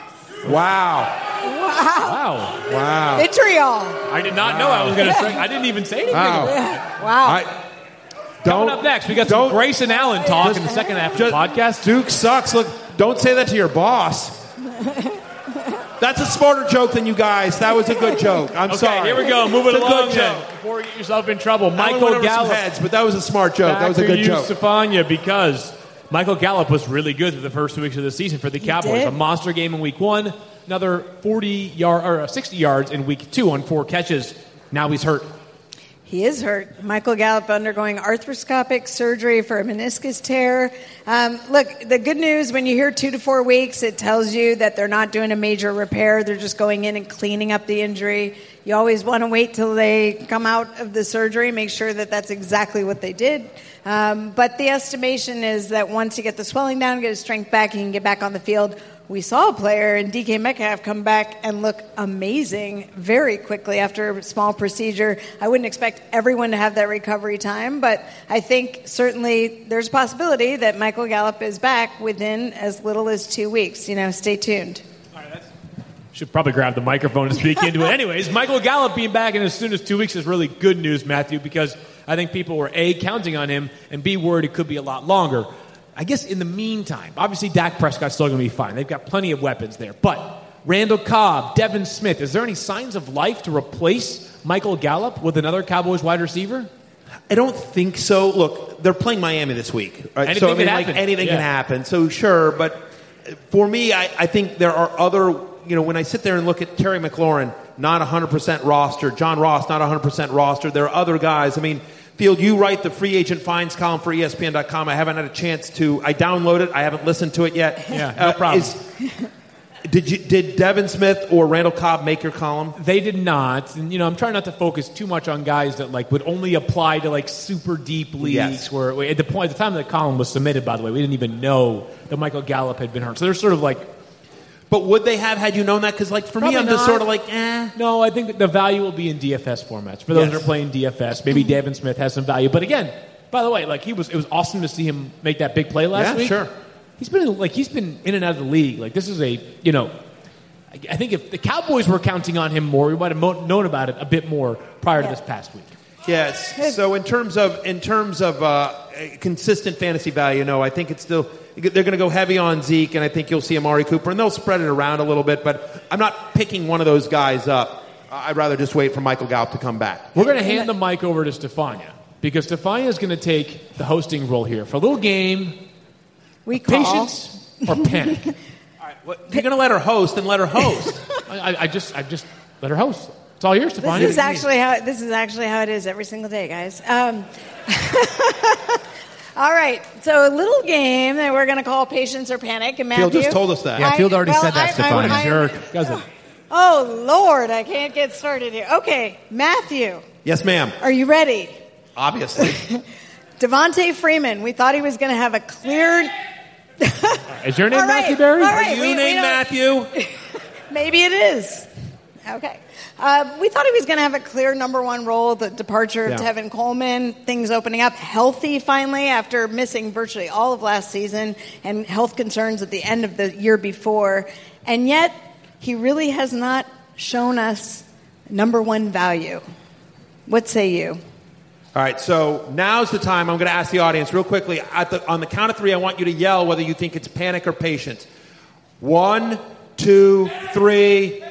Wow. Vitriol. I did not know I was going to say. I didn't even say anything. Wow. Coming up next, we got some Grace and Allen talk in the second half of the podcast. Duke sucks. Look, don't say that to your boss. That's a smarter joke than you guys. That was a good joke. I'm sorry. Okay, here we go. Moving it's along a good then. joke. Before you get yourself in trouble, Michael Michael Gallup. Heads, but that was a smart joke. That was a good joke. Stefania, because Michael Gallup was really good through the first 2 weeks of the season for the Cowboys. did. A monster game in week 1, another 60 yards in week 2 on 4 catches. Now he's hurt. He is hurt. Michael Gallup undergoing arthroscopic surgery for a meniscus tear. Look, the good news, when you hear 2 to 4 weeks, it tells you that they're not doing a major repair. They're just going in and cleaning up the injury. You always want to wait till they come out of the surgery, make sure that that's exactly what they did. But the estimation is that once you get the swelling down, get his strength back, he can get back on the field. We saw a player in DK Metcalf come back and look amazing very quickly after a small procedure. I wouldn't expect everyone to have that recovery time, but I think certainly there's a possibility that Michael Gallup is back within as little as 2 weeks. Stay tuned. Should probably grab the microphone to speak into it. Anyways, Michael Gallup being back in as soon as 2 weeks is really good news, Matthew, because I think people were, A, counting on him, and B, worried it could be a lot longer. I guess in the meantime, obviously Dak Prescott's still going to be fine. They've got plenty of weapons there. But Randall Cobb, Devin Smith, is there any signs of life to replace Michael Gallup with another Cowboys wide receiver? I don't think so. Look, they're playing Miami this week. Right? Anything can happen. Anything can happen. So sure, but for me, I think there are other, when I sit there and look at Terry McLaurin, not 100% roster, John Ross, not 100% roster, there are other guys. I mean, Field, you write the free agent finds column for ESPN.com. I haven't had a chance to. I download it. I haven't listened to it yet. Yeah, no problem. Did Devin Smith or Randall Cobb make your column? They did not. And, I'm trying not to focus too much on guys that would only apply to super deep leagues. Yes. Where at the time the column was submitted, by the way, we didn't even know that Michael Gallup had been hurt. So they're sort of But would they have had you known that? Because for me, I'm just sort of No, I think that the value will be in DFS formats. For those that are playing DFS, maybe Devin Smith has some value. But again, by the way, it was awesome to see him make that big play last week. Yeah, sure. He's been in and out of the league. This is I think if the Cowboys were counting on him more, we might have known about it a bit more prior to this past week. Yes. So in terms of consistent fantasy value, no, I think it's still. They're going to go heavy on Zeke, and I think you'll see Amari Cooper, and they'll spread it around a little bit, but I'm not picking one of those guys up. I'd rather just wait for Michael Gallup to come back. We're going to hand the mic over to Stefania, because Stefania is going to take the hosting role here for a little game. We call patience or panic. All right, if you're going to let her host, then let her host. I just let her host. It's all yours, Stefania. This is actually how it is every single day, guys. All right, so a little game that we're going to call Patience or Panic. And Matthew, Field just told us that. Yeah, Field already said that, Stefania. Jerk. Oh, Lord, I can't get started here. Okay, Matthew. Yes, ma'am. Are you ready? Obviously. Devontae Freeman, we thought he was going to have a clear... Is your name All right, Matthew Berry? all right, Are you named Matthew? Maybe it is. Okay. We thought he was going to have a clear number one role, the departure of Tevin Coleman, things opening up, healthy finally after missing virtually all of last season and health concerns at the end of the year before. And yet, he really has not shown us number one value. What say you? All right, so now's the time. I'm going to ask the audience real quickly. On the count of 3, I want you to yell whether you think it's panic or patience. 1, 2, 3.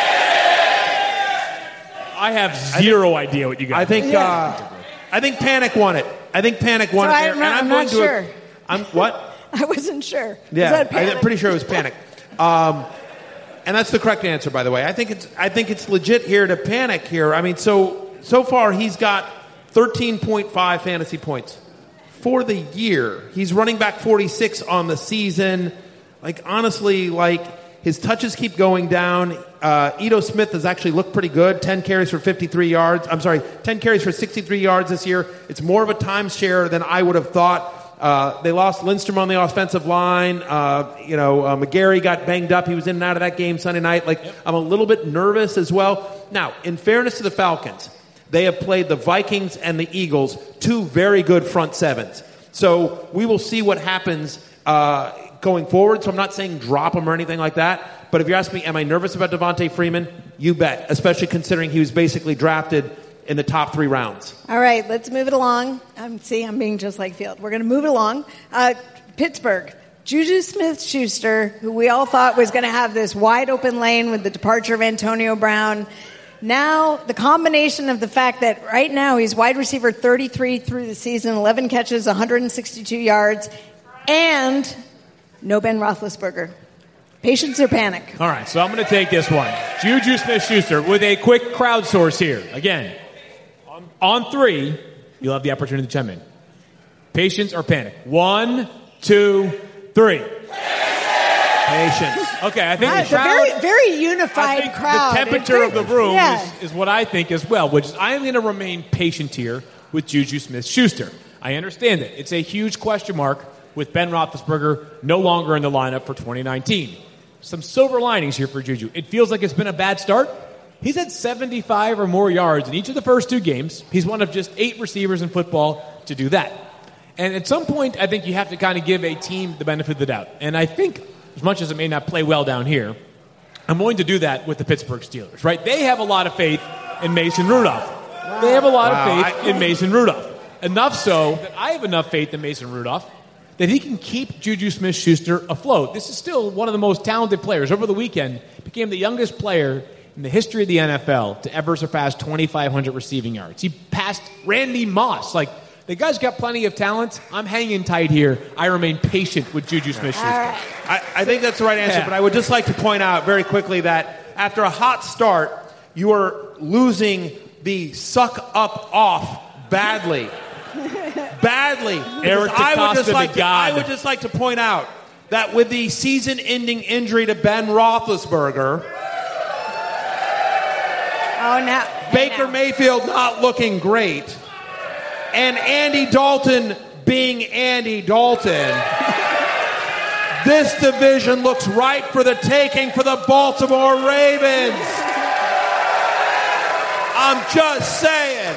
I have zero idea what you guys. I think panic won it. I'm not sure. What? I wasn't sure. Yeah, I'm pretty sure it was panic. And that's the correct answer, by the way. I think it's legit here to panic here. I mean, so far he's got 13.5 fantasy points for the year. He's running back 46 on the season. Honestly, his touches keep going down. Ito Smith has actually looked pretty good. 10 carries for 53 yards. 10 carries for 63 yards this year. It's more of a timeshare than I would have thought. They lost Lindstrom on the offensive line. McGarry got banged up. He was in and out of that game Sunday night. I'm a little bit nervous as well. Now, in fairness to the Falcons, they have played the Vikings and the Eagles, two very good front sevens. So we will see what happens going forward. So I'm not saying drop them or anything like that. But if you ask me, am I nervous about Devontae Freeman? You bet, especially considering he was basically drafted in the top 3 rounds. All right, let's move it along. I'm being just like Field. We're going to move it along. Pittsburgh. Juju Smith-Schuster, who we all thought was going to have this wide open lane with the departure of Antonio Brown. Now, the combination of the fact that right now he's wide receiver 33 through the season, 11 catches, 162 yards, and no Ben Roethlisberger. Patience or panic? All right, so I'm going to take this one. Juju Smith-Schuster with a quick crowdsource here. Again, on 3, you'll have the opportunity to chime in. Patience or panic? 1, 2, 3. Patience. Okay, I think It's the crowd, a very unified crowd. the temperature of the room Yeah. is what I think as well, which is I am going to remain patient here with Juju Smith-Schuster. I understand it. It's a huge question mark with Ben Roethlisberger no longer in the lineup for 2019. Some silver linings here for Juju. It feels like it's been a bad start. He's had 75 or more yards in each of the first 2 games. He's one of just 8 receivers in football to do that. And at some point, I think you have to kind of give a team the benefit of the doubt. And I think, as much as it may not play well down here, I'm willing to do that with the Pittsburgh Steelers, right? They have a lot of faith in Mason Rudolph. They have a lot of faith in Mason Rudolph. Enough so that I have enough faith in Mason Rudolph that he can keep Juju Smith-Schuster afloat. This is still one of the most talented players. Over the weekend, became the youngest player in the history of the NFL to ever surpass 2,500 receiving yards. He passed Randy Moss. The guy's got plenty of talent. I'm hanging tight here. I remain patient with Juju Smith-Schuster. Right. I think that's the right answer, but I would just like to point out very quickly that after a hot start, you are losing the suck up off badly. Badly. Eric I would just like to point out that with the season-ending injury to Ben Roethlisberger, Baker Mayfield not looking great, and Andy Dalton being Andy Dalton, this division looks ripe for the taking for the Baltimore Ravens. I'm just saying.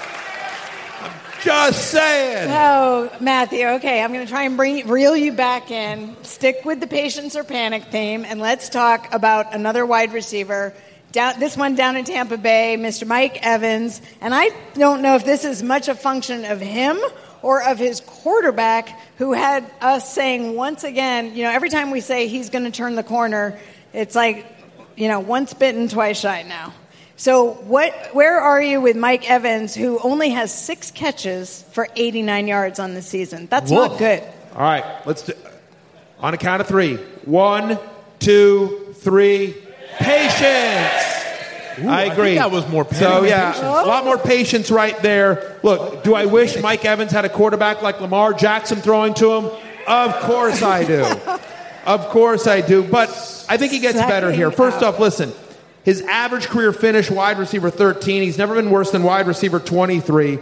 Oh, Matthew, okay, I'm going to try and reel you back in. Stick with the patience or panic theme, and let's talk about another wide receiver. This one down in Tampa Bay, Mr. Mike Evans. And I don't know if this is much a function of him or of his quarterback, who had us saying once again, every time we say he's going to turn the corner, it's like, once bitten, twice shy now. So where are you with Mike Evans, who only has 6 catches for 89 yards on the season? That's not good. All right, let's do on a count of 3. 1, 2, 3. Patience. Ooh, I agree. I think that was more patience. So, a lot more patience right there. Look, do I wish Mike Evans had a quarterback like Lamar Jackson throwing to him? Of course I do. Of course I do. But I think he gets better here. First off, listen. His average career finish, wide receiver 13. He's never been worse than wide receiver 23.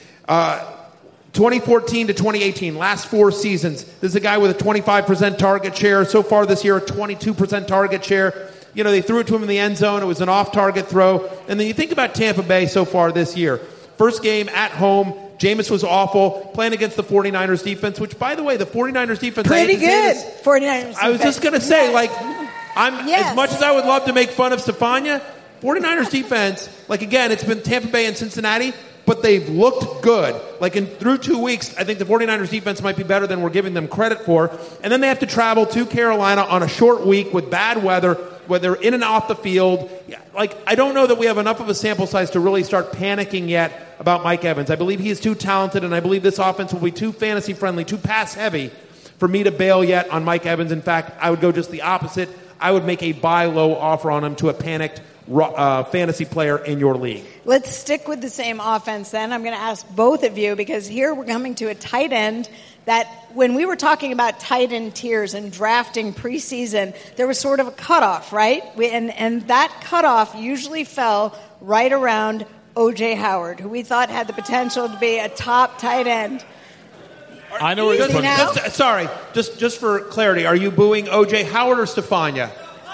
2014 to 2018, last 4 seasons. This is a guy with a 25% target share. So far this year, a 22% target share. They threw it to him in the end zone. It was an off-target throw. And then you think about Tampa Bay so far this year. First game at home. Jameis was awful, playing against the 49ers defense, which, by the way, the 49ers defense... Pretty good, 49ers defense. I was just going to say, as much as I would love to make fun of Stefania, 49ers defense, again, it's been Tampa Bay and Cincinnati, but they've looked good. Through 2 weeks, I think the 49ers defense might be better than we're giving them credit for. And then they have to travel to Carolina on a short week with bad weather, where they're in and off the field. I don't know that we have enough of a sample size to really start panicking yet about Mike Evans. I believe he is too talented, and I believe this offense will be too fantasy-friendly, too pass-heavy for me to bail yet on Mike Evans. In fact, I would go just the opposite. I would make a buy low offer on him to a panicked fantasy player in your league. Let's stick with the same offense then. I'm going to ask both of you, because here we're coming to a tight end that when we were talking about tight end tiers and drafting preseason, there was sort of a cutoff, right? And that cutoff usually fell right around O.J. Howard, who we thought had the potential to be a top tight end. I know where you're putting it. Sorry, just for clarity, are you booing O.J. Howard or Stefania?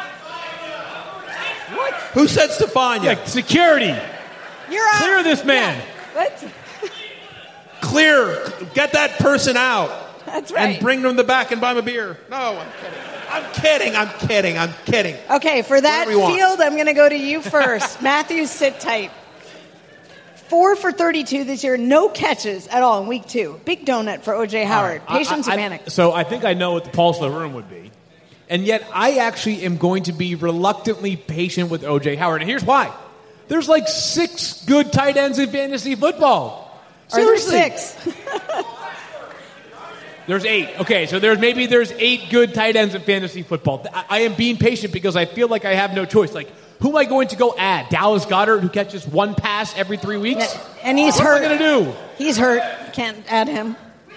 What? Who said Stefania? Yeah, security. You're out. Clear this man. Yeah. What? Clear. Get that person out. That's right. And bring them to the back and buy them a beer. No, I'm kidding. Okay, for that Whatever you want. field, I'm going to go to you first. Matthew, sit tight. 4 for 32 this year, no catches at all in week 2. Big donut for O.J. Howard. Patience or panic? So I think I know what the pulse of the room would be. And yet I actually am going to be reluctantly patient with O.J. Howard. And here's why. There's like 6 good tight ends in fantasy football. Seriously. Are there 6? There's 8. Okay, so there's 8 good tight ends in fantasy football. I am being patient because I feel like I have no choice. Like, who am I going to go add? Dallas Goedert, who catches 1 pass every 3 weeks? And he's what hurt. What am I going to do? He's hurt. Can't add him.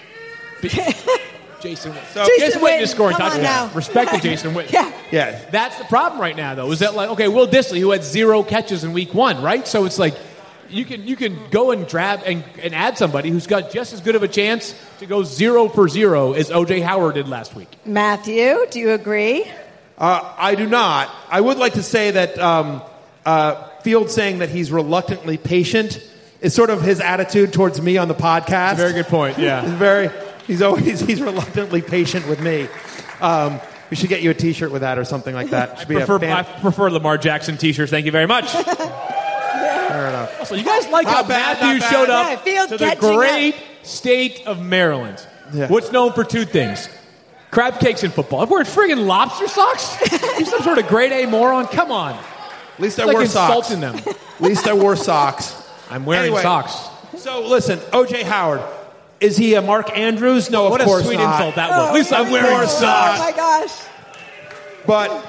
Jason Witten. So, Jason Witten is scoring touchdowns. Respect to Jason Witten. Yeah. That's the problem right now, though. Is that like, okay, Will Dissly, who had 0 catches in week 1, right? So it's like, you can go and grab and add somebody who's got just as good of a chance to go 0 for 0 as O.J. Howard did last week. Matthew, do you agree? I do not. I would like to say that Fields saying that he's reluctantly patient is sort of his attitude towards me on the podcast. Very good point, yeah. He's reluctantly patient with me. We should get you a T-shirt with that or something like that. I prefer Lamar Jackson T-shirts. Thank you very much. Fair enough. Also, you guys like how Matthew showed up to the great state of Maryland. Yeah. What's known for 2 things? Crab cakes and football. I'm wearing friggin' lobster socks? You some sort of grade A moron? Come on. At least I wore wore socks. Insulting them. At least I wore socks. I'm wearing socks. So listen, O.J. Howard. Is he a Mark Andrews? No, what of course not. What a sweet not. insult that was. At least I'm wearing socks. Oh, my gosh. But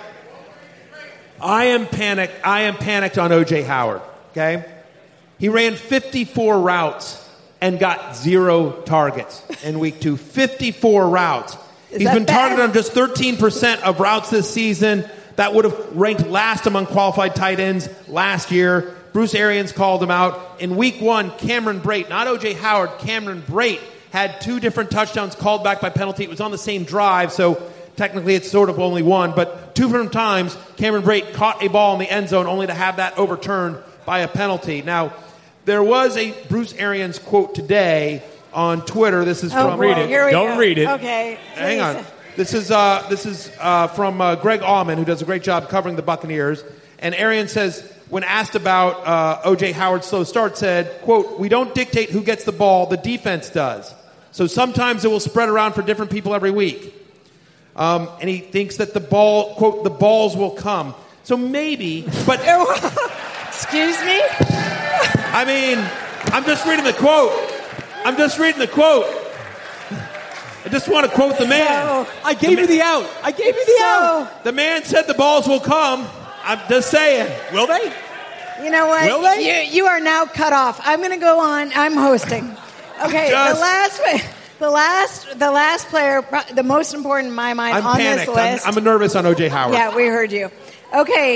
I am panicked on O.J. Howard, okay? He ran 54 routes and got 0 targets in week 2. 54 routes. He's been targeted on just 13% of routes this season. That would have ranked last among qualified tight ends last year. Bruce Arians called him out. In week 1, Cameron Brate, not O.J. Howard, Cameron Brate had 2 different touchdowns called back by penalty. It was on the same drive, so technically it's sort of only 1. But 2 different times, Cameron Brate caught a ball in the end zone only to have that overturned by a penalty. Now, there was a Bruce Arians quote today on Twitter. This is from... read it. Don't read it. Okay. Hang on. This is from Greg Allman, who does a great job covering the Buccaneers. And Arians says, when asked about O.J. Howard's slow start, said, quote, "We don't dictate who gets the ball, the defense does. So sometimes it will spread around for different people every week." And he thinks that the ball, quote, "the balls will come." So maybe, but... Excuse me? I mean, I'm just reading the quote. I just want to quote the man. I gave you the out. The man said the balls will come. I'm just saying. Will they? You know what? Will they? You are now cut off. I'm going to go on. I'm hosting. Okay, the last player, the most important in my mind on panicked. this list. I'm nervous on O.J. Howard. Yeah, we heard you. Okay.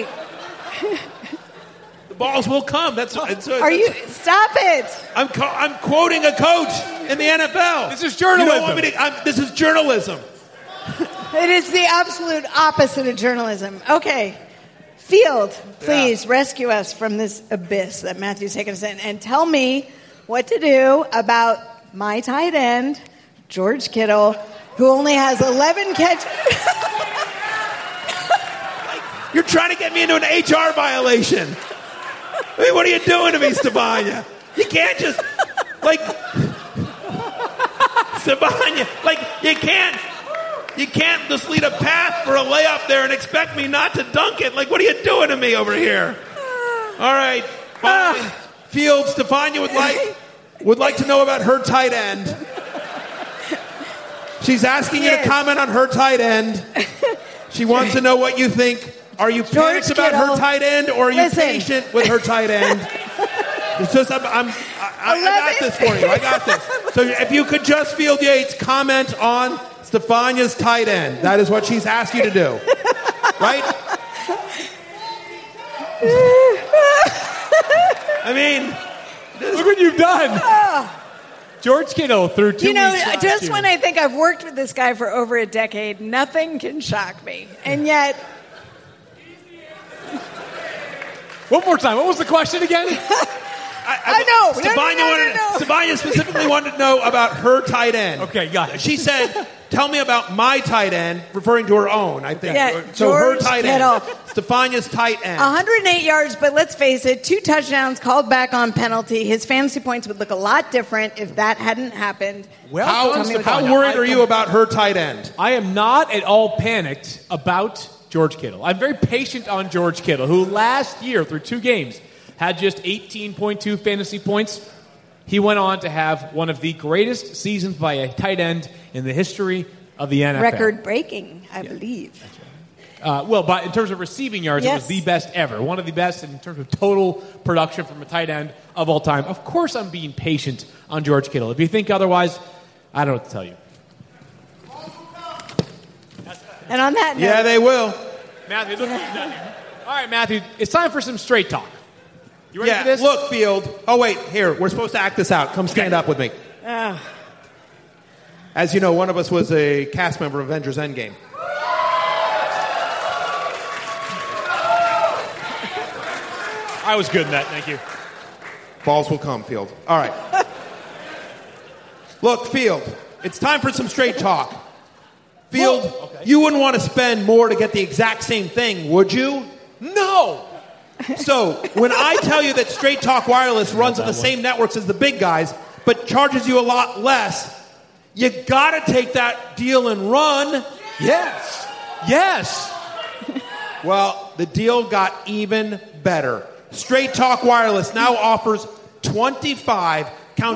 The balls will come. Stop it. I'm quoting a coach in the NFL. This is journalism. You don't want me to, this is journalism. It is the absolute opposite of journalism. Okay. Field, please rescue us from this abyss that Matthew's taken us in and tell me what to do about my tight end, George Kittle, who only has 11 catches. You're trying to get me into an HR violation. I mean, what are you doing to me, Stefania? You can't just, Stefania, you can't just lead a path for a layup there and expect me not to dunk it. Like, what are you doing to me over here? All right, fine. Fields, Stefania would like to know about her tight end. She's asking you to comment on her tight end. She wants to know what you think. Are you panicked about her tight end, or are you patient with her tight end? It's just I got this for you. I got this. So if you could just, Field Yates, comment on Stefania's tight end. That is what she's asked you to do. Right? I mean, look what you've done. George Kittle through 2 weeks last just year. when I think I've worked with this guy for over a decade, nothing can shock me. And yet... One more time. What was the question again? I know. Stefania specifically wanted to know about her tight end. Okay, got it. She said, tell me about my tight end, referring to her own, I think. Yeah, so her George tight Kittle. end. Stefania's tight end. 108 yards, but let's face it, 2 touchdowns called back on penalty. His fantasy points would look a lot different if that hadn't happened. How worried are you about her tight end? I am not at all panicked about George Kittle. I'm very patient on George Kittle, who last year, through 2 games, had just 18.2 fantasy points. He went on to have one of the greatest seasons by a tight end in the history of the NFL. Record-breaking, I believe. But in terms of receiving yards, Yes. it was the best ever. One of the best in terms of total production from a tight end of all time. Of course I'm being patient on George Kittle. If you think otherwise, I don't know what to tell you. And on that note... Yeah, they will. Matthew, look. All right, Matthew, it's time for some straight talk. You ready for this? Look, Field. Oh, wait, here. We're supposed to act this out. Come stand up with me. As you know, one of us was a cast member of Avengers Endgame. I was good in that, thank you. Balls will come, Field. All right. Look, Field, it's time for some straight talk. Field, you wouldn't want to spend more to get the exact same thing, would you? No! So, when I tell you that Straight Talk Wireless runs on the same networks as the big guys, but charges you a lot less, you gotta take that deal and run. Yes. Yes. Well, the deal got even better. Straight Talk Wireless now offers 25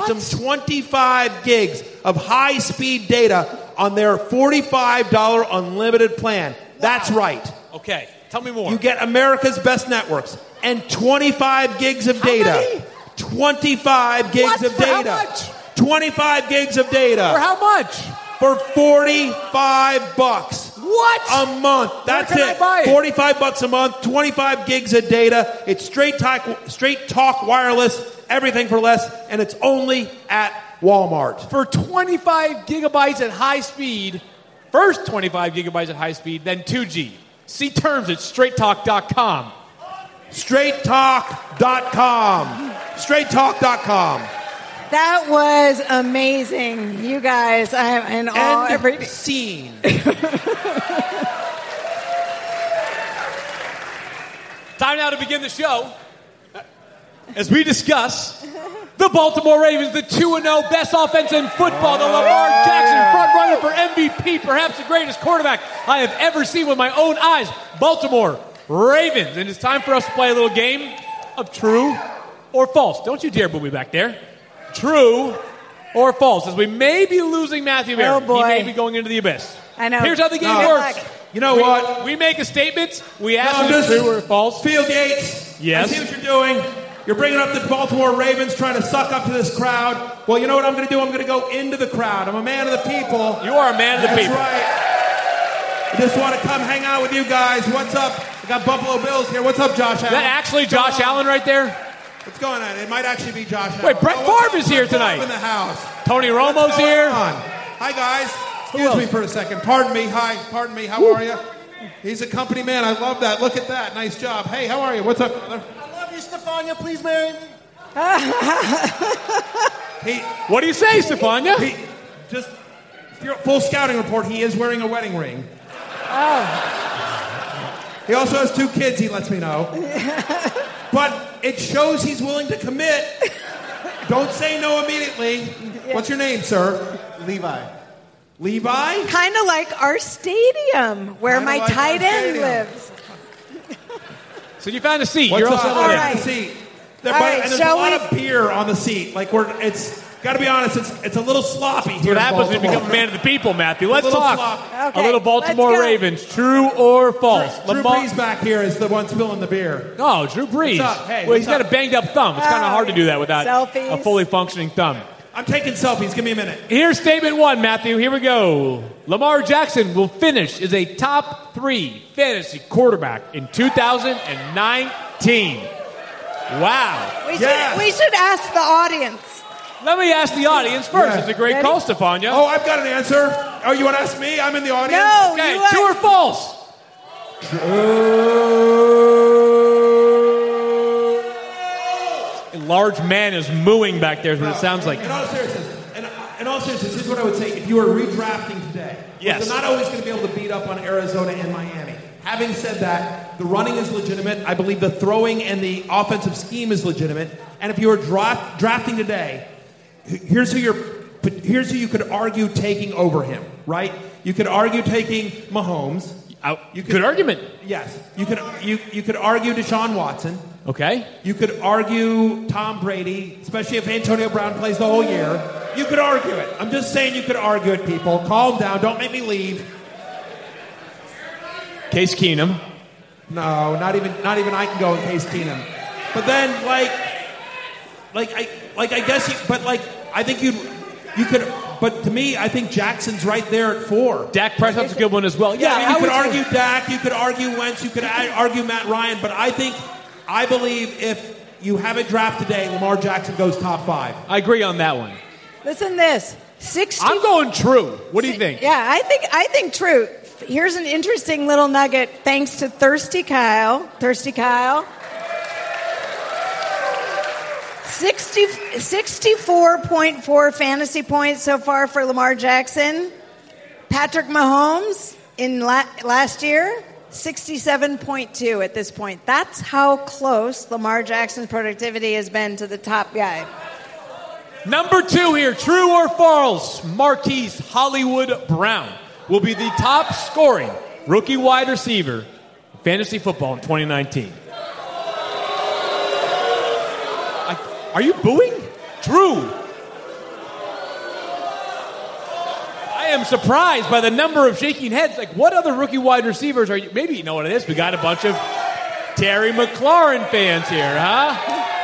gigs of high-speed data on their $45 unlimited plan. That's right. Okay, tell me more. You get America's best networks and 25 gigs of data. 25 gigs of data. How much? 25 gigs of data. For how much? For $45. What? A month. That's Where can it. I buy it? $45 a month, 25 gigs of data. It's Straight Talk Wireless, everything for less, and it's only at Walmart. For 25 gigabytes at high speed, first 25 gigabytes at high speed, then 2G. See terms at straighttalk.com. Straighttalk.com. Straighttalk.com. That was amazing. You guys, I am in awe every day. Scene. Time now to begin the show. As we discuss the Baltimore Ravens, the 2-0 best offense in football, the Lamar Jackson front runner for MVP, perhaps the greatest quarterback I have ever seen with my own eyes, Baltimore Ravens. And it's time for us to play a little game of true or false. Don't you dare boo me back there. True or false, as we may be losing Matthew Berry. Oh, boy. He may be going into the abyss. I know. Here's how the game Good works. luck. You know what? We make a statement. We ask you true or false. Field Yates. Yes. I see what you're doing. You're bringing up the Baltimore Ravens, trying to suck up to this crowd. Well, you know what I'm going to do? I'm going to go into the crowd. I'm a man of the people. You are a man of the people. That's right. I just want to come hang out with you guys. What's up? I got Buffalo Bills here. What's up, Josh Allen? Is that actually Josh Allen right there? What's going on? It might actually be Josh Allen. Wait, Brett Favre is here Brett Favre tonight. in the house. Tony What's Romo's going here. on? Hi, guys. Excuse me for a second. Pardon me. Hi. Pardon me. How are you? He's a company man. I love that. Look at that. Nice job. Hey, how are you? What's up, brother? I love you, Stefania. Please marry me. What do you say, Stefania? Just full scouting report. He is wearing a wedding ring. Oh. He also has 2 kids, he lets me know. But it shows he's willing to commit. Don't say no immediately. What's your name, sir? Levi. Levi? Kind of like our stadium where Kinda my like tight our end stadium. lives. So you found a seat. What's You're all up? set All up. right. The seat. All right, and there's a shall lot we- of beer on the seat. Like it's got to be honest, it's a little sloppy here. What in happens when you Baltimore. become a man of the people, Matthew? Let's little talk. sloppy. Okay, A little Baltimore let's go. Ravens. True or false? Drew Brees back here is the one spilling the beer. Oh, Drew Brees. What's up? Hey, well, he's what's got up? a banged up thumb. It's kind of hard to do that without Selfies. a fully functioning thumb. I'm taking selfies. Give me a minute. Here's statement 1, Matthew. Here we go. Lamar Jackson will finish as a top 3 fantasy quarterback in 2019. Wow. We should ask the audience. Let me ask the audience first. Yeah. It's a great Ready? call, Stefania. Oh, I've got an answer. Oh, you want to ask me? I'm in the audience. No, Okay, you true or false? A large man is mooing back there is what it sounds like. In all seriousness, here's what I would say. If you were redrafting today, Yes. they're not always going to be able to beat up on Arizona and Miami. Having said that, the running is legitimate. I believe the throwing and the offensive scheme is legitimate. And if you were drafting today, here's who you could argue taking over him, right? You could argue taking Mahomes. Good argument. Yes. You could argue Deshaun Watson. Okay. You could argue Tom Brady, especially if Antonio Brown plays the whole year. You could argue it. I'm just saying you could argue it, people. Calm down. Don't make me leave. Case Keenum. No, not even I can go in Case Keenum. But then, I think you could. But to me, I think Jackson's right there at 4. Dak Prescott's a good one as well. Yeah, you could argue Dak. You could argue Wentz. You could argue Matt Ryan. But I believe if you have a draft today, Lamar Jackson goes top 5. I agree on that one. Listen to this. 60. I'm going true. What do you think? Yeah, I think true. Here's an interesting little nugget. Thanks to Thirsty Kyle. 64.4 fantasy points so far for Lamar Jackson. Patrick Mahomes in last year, 67.2 at this point. That's how close Lamar Jackson's productivity has been to the top guy. Number 2 here, true or false? Marquise Hollywood Brown will be the top scoring rookie wide receiver in fantasy football in 2019. Are you booing? True. I am surprised by the number of shaking heads. Like, what other rookie wide receivers are you? Maybe you know what it is. We got a bunch of Terry McLaurin fans here, huh?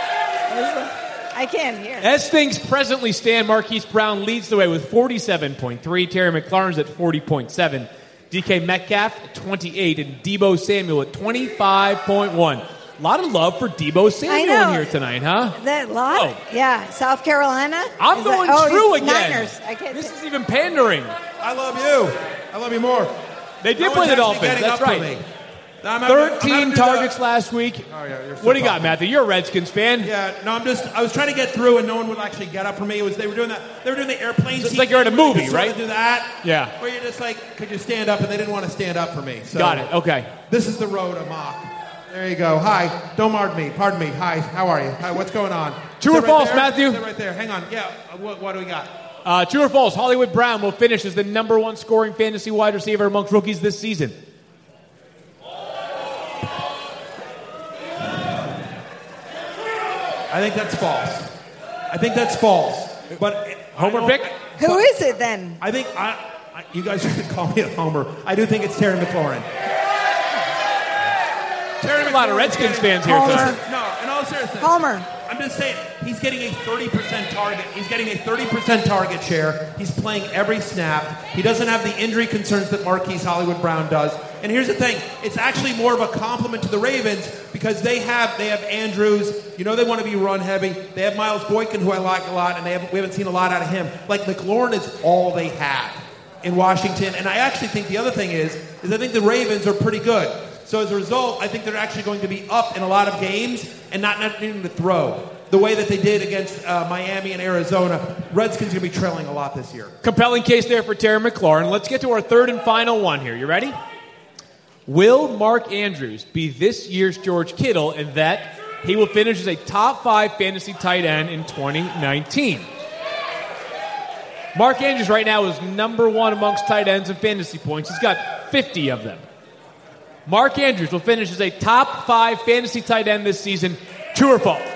I can't hear. As things presently stand, Marquise Brown leads the way with 47.3. Terry McLaurin's at 40.7. DK Metcalf at 28. And Deebo Samuel at 25.1. A lot of love for Deebo Samuel in here tonight, huh? Yeah. South Carolina? I'm going true again. Niners. This is even pandering. I love you. I love you more. They did play the Dolphins. That's right. 13 targets last week. Oh, yeah, you're so what do you got, Matthew? You're a Redskins fan. Yeah, no, I was trying to get through and no one would actually get up for me. They were doing the airplane It's seat like you're at a thing where you movie, could sort right? of do that. Yeah. Where you're just like, could you stand up? And they didn't want to stand up for me. So Got it. Okay. This is the road amok. There you go. Hi. Don't pardon me. Hi. How are you? Hi. What's going on? True or false, Matthew? Sit right there. Hang on. Yeah. What do we got? True or false? Hollywood Brown will finish as the number 1 scoring fantasy wide receiver amongst rookies this season. I think that's false. But Homer pick? Who is it then? I think you guys are going to call me a homer. I do think it's Terry McLaurin. A lot of Redskins fans here. Homer. No, in all seriousness. Homer. I'm just saying, he's getting a 30% target. He's getting a 30% target share. He's playing every snap. He doesn't have the injury concerns that Marquise Hollywood Brown does. And here's the thing. It's actually more of a compliment to the Ravens because they have Andrews. You know they want to be run heavy. They have Miles Boykin, who I like a lot, and we haven't seen a lot out of him. Like, McLaurin is all they have in Washington. And I actually think the other thing is I think the Ravens are pretty good. So as a result, I think they're actually going to be up in a lot of games and not needing to throw the way that they did against Miami and Arizona. Redskins going to be trailing a lot this year. Compelling case there for Terry McLaurin. Let's get to our third and final one here. You ready? Will Mark Andrews be this year's George Kittle in that he will finish as a top 5 fantasy tight end in 2019? Mark Andrews right now is number 1 amongst tight ends in fantasy points. He's got 50 of them. Mark Andrews will finish as a top 5 fantasy tight end this season. True or false?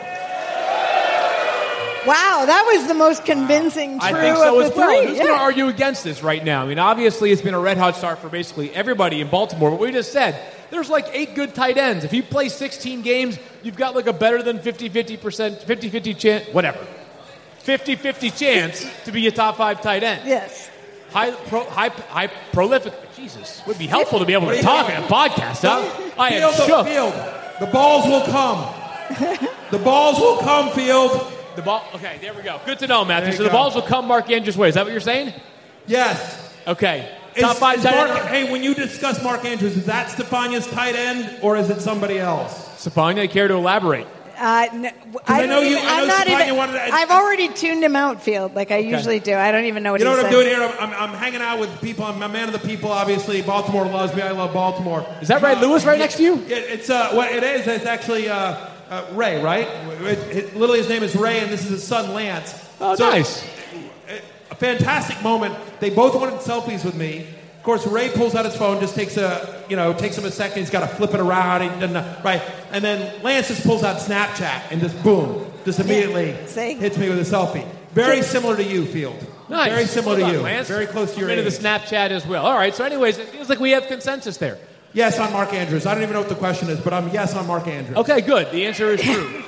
Wow, that was the most convincing true I think so of as the well. three. Who's going to argue against this right now? I mean, obviously it's been a red-hot start for basically everybody in Baltimore, but we just said there's like 8 good tight ends. If you play 16 games, you've got like a better than 50-50 chance, whatever. 50-50 chance to be a top 5 tight end. Yes. High prolific. Jesus, would be helpful to be able to talk in a podcast, huh? I am shook. Field. The balls will come. The balls will come, Field. The ball. Okay, there we go. Good to know, Matthew. There you So the go. balls will come Mark Andrews' way. Is that what you're saying? Yes. Okay. Top five Is tight end. Hey, when you discuss Mark Andrews, is that Stefania's tight end or is it somebody else? Stefania, care to elaborate? No, I know you- I I'm know not Stefania even. wanted to- I've already tuned him out, Field, like I usually do. I don't even know what You know he what I'm said. doing here? I'm hanging out with people. I'm a man of the people, obviously. Baltimore loves me. I love Baltimore. Is that Ray Lewis right next to you? It's what it is. It's actually Ray, right? Literally, his name is Ray, and this is his son Lance. Oh, nice. A fantastic moment. They both wanted selfies with me. Of course, Ray pulls out his phone, just takes him a second. He's got to flip it around, right? And then Lance just pulls out Snapchat and just boom, just immediately hits me with a selfie. Very similar to you, Field. Nice. Very similar Well to done, you. Lance. Very close to your I'm into age. the Snapchat as well. All right. So, anyways, it feels like we have consensus there. Yes, on Mark Andrews. I don't even know what the question is, but I'm yes on Mark Andrews. Okay, good. The answer is true.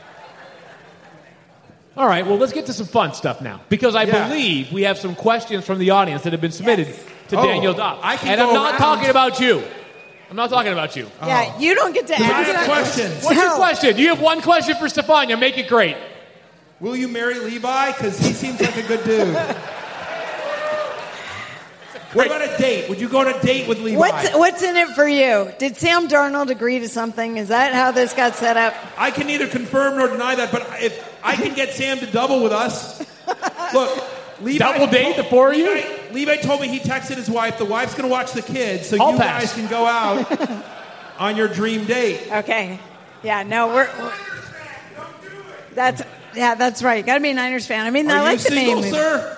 All right, well, let's get to some fun stuff now. Because I believe we have some questions from the audience that have been submitted to Daniel Dopp. And I'm not talking about you. I'm not talking about you. Yeah, you don't get to ask questions. What's your question? You have one question for Stefania. Make it great. Will you marry Levi? Because he seems like a good dude. What about a date? Would you go on a date with Levi? What's in it for you? Did Sam Darnold agree to something? Is that how this got set up? I can neither confirm nor deny that, but if I can get Sam to double with us. Look, Levi... Double date, the four of you? Levi told me he texted his wife. The wife's going to watch the kids, so Hall you pass. guys can go out on your dream date. Okay. Yeah, no, we're that's right. You got to be a Niners fan. I mean, I Are like you the single, name. sir?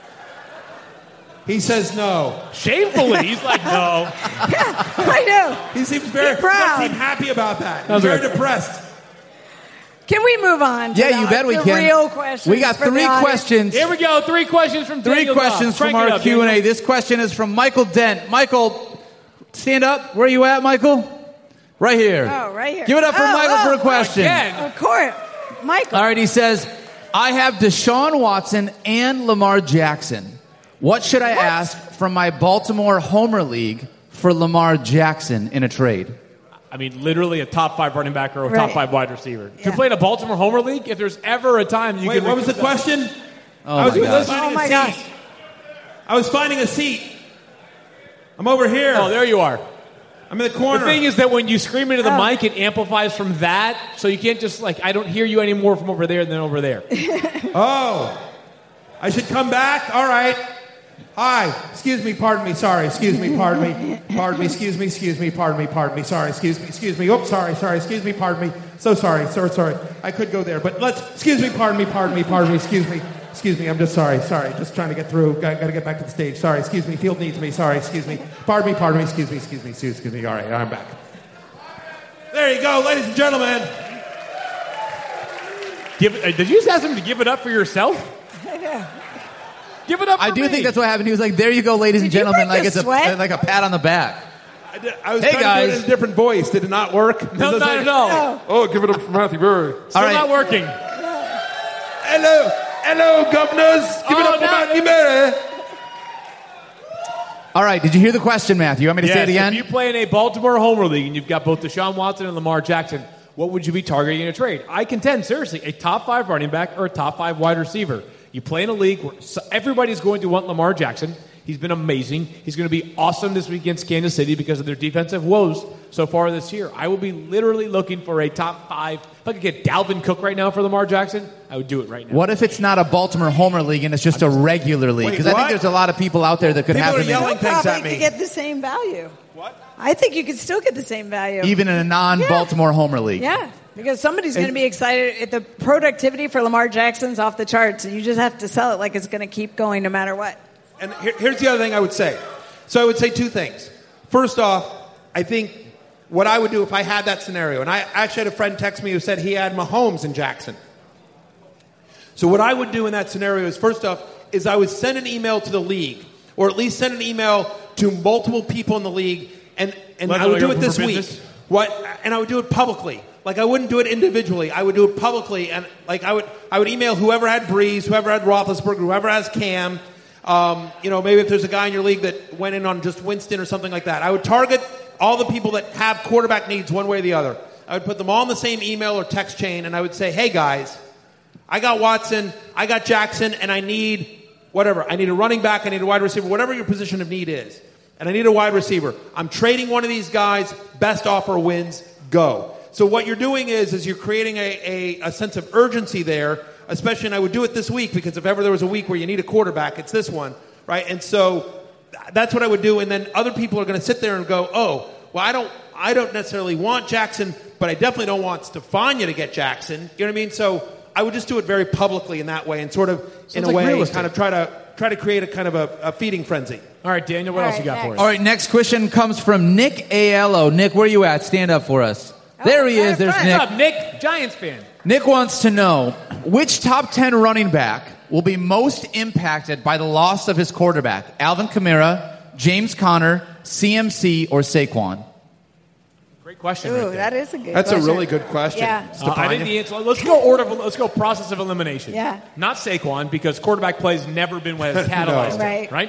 He says no. Shamefully, he's like, no. I know. He seems very proud. He seems happy about that. He's Sounds very good. depressed. Can we move on? To Yeah, you bet we the can. Real questions. We got for the 3 audience? questions. Here we go. 3 questions from Three Daniel questions Dopp. from Crank it our up, Q&A. Daniel. This question is from Michael Dent. Michael, stand up. Where are you at, Michael? Right here. Oh, right here. Give it up for Michael for a question. Again. Of course, Michael. All right, he says, I have Deshaun Watson and Lamar Jackson. What should I ask from my Baltimore Homer League for Lamar Jackson in a trade? I mean, literally a top 5 running back or a Right. top 5 wide receiver. If you're playing a Baltimore Homer League, if there's ever a time you Wait, can... what was the question? Oh, I was my gosh. finding Oh, my a gosh. seat. I was finding a seat. I'm over here. Oh, there you are. I'm in the corner. The thing is that when you scream into the mic, it amplifies from that, so you can't just, I don't hear you anymore from over there than over there. Oh, I should come back? All right. Hi. Excuse me. Pardon me. Sorry. Excuse me. Pardon me. Pardon me. Excuse me. Excuse me. Pardon me. Pardon me. Sorry. Excuse me. Excuse me. Oops. Sorry. Sorry. Excuse me. Pardon me. So sorry. Sorry. I could go there, but let's. Excuse me. Pardon me. Pardon me. Pardon me. Excuse me. Excuse me. I'm just sorry. Sorry. Just trying to get through. Got to get back to the stage. Sorry. Excuse me. Field needs me. Sorry. Excuse me. Pardon me. Pardon me. Excuse me. Excuse me. Excuse me. All right. I'm back. There you go, ladies and gentlemen. Did you just ask him to give it up for yourself? Give it up for I do me. think that's what happened. He was like, there you go, ladies and Did you gentlemen, break like a it's sweat? like a pat on the back. I was Hey, trying to do guys. it in a different voice. Did it not work? No, Was not it- at all. Oh, give it up for Matthew Berry. Still All right. not working. Hello, governors. Give it up for Matthew Berry. All right, did you hear the question, Matthew? You want me to say it again? If you play in a Baltimore Homer League and you've got both Deshaun Watson and Lamar Jackson, what would you be targeting in a trade? I contend, seriously, a top 5 running back or a top 5 wide receiver. You play in a league where everybody's going to want Lamar Jackson. He's been amazing. He's going to be awesome this week against Kansas City because of their defensive woes so far this year. I will be literally looking for a top 5. If I could get Dalvin Cook right now for Lamar Jackson, I would do it right now. What if it's not a Baltimore Homer League and it's just a regular league? Because I think what? there's a lot of people out there that could People have are him in, yelling things Probably at me. could get the same value. What? I think you could still get the same value. even in a non-Baltimore Homer League. Yeah, because somebody's going to be excited. The productivity for Lamar Jackson's off the charts, and you just have to sell it like it's going to keep going no matter what. And here's the other thing I would say. So I would say 2 things. First off, I think what I would do if I had that scenario, and I actually had a friend text me who said he had Mahomes in Jackson. So what I would do in that scenario is, first off, is I would send an email to the league, or at least send an email to multiple people in the league, and Let I them would do know it this for week. business? And I would do it publicly. Like, I wouldn't do it individually. I would do it publicly, and like I would email whoever had Breeze, whoever had Roethlisberger, whoever has Cam. Maybe if there's a guy in your league that went in on just Winston or something like that. I would target all the people that have quarterback needs one way or the other. I would put them all in the same email or text chain, and I would say, hey, guys, I got Watson, I got Jackson, and I need whatever. I need a running back, I need a wide receiver, whatever your position of need is. And I need a wide receiver. I'm trading one of these guys, best offer wins, go. So what you're doing is you're creating a sense of urgency there, especially, and I would do it this week, because if ever there was a week where you need a quarterback, it's this one, right? And so that's what I would do, and then other people are going to sit there and go, oh, well, I don't necessarily want Jackson, but I definitely don't want Stefania to get Jackson. You know what I mean? So I would just do it very publicly in that way, and sort of, in a way, kind of try to create a kind of a feeding frenzy. All right, Daniel, what else you got for us? All right, next question comes from Nick Aiello. Nick, where are you at? Stand up for us. There he is. There's Nick. What's up, Nick? Giants fan. Nick wants to know, which top 10 running back will be most impacted by the loss of his quarterback? Alvin Kamara, James Conner, CMC, or Saquon? Great question. Ooh, right there. that is a good That's question. a really good question. Yeah. I think the answer. Let's go process of elimination. Yeah. Not Saquon, because quarterback play has never been what has catalyzed it, Right.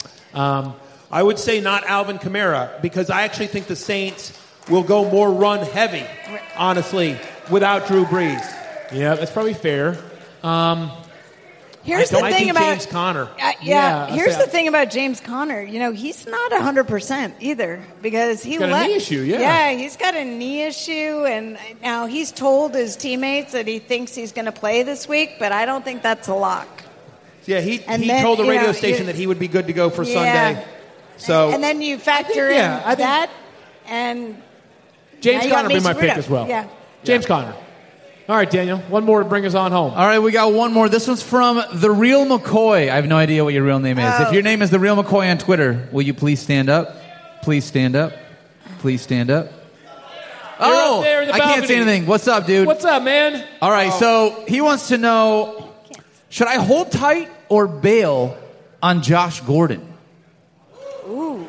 I would say not Alvin Kamara, because I actually think the Saints will go more run heavy, honestly, without Drew Brees. Yeah, that's probably fair. Here's the I thing think about James Conner. Here's the thing about James Conner. You know, he's not 100% either, because He's got a knee issue, yeah. Yeah, he's got a knee issue, and now he's told his teammates that he thinks he's going to play this week, but I don't think that's a lock. Yeah, he then, told the you radio know, station that he would be good to go for Yeah. Sunday. So And then you factor in that, and James now you got Conner would be my Mason pick Rudolph. as well. Yeah. James Conner. All right, Daniel. One more to bring us on home. All right, we got one more. This one's from The Real McCoy. I have no idea what your real name is. If your name is The Real McCoy on Twitter, will you please stand up? Please stand up. Please stand up. You're up there in the I can't balcony. say anything. What's up, dude? What's up, man? All right, so he wants to know, should I hold tight or bail on Josh Gordon? Ooh.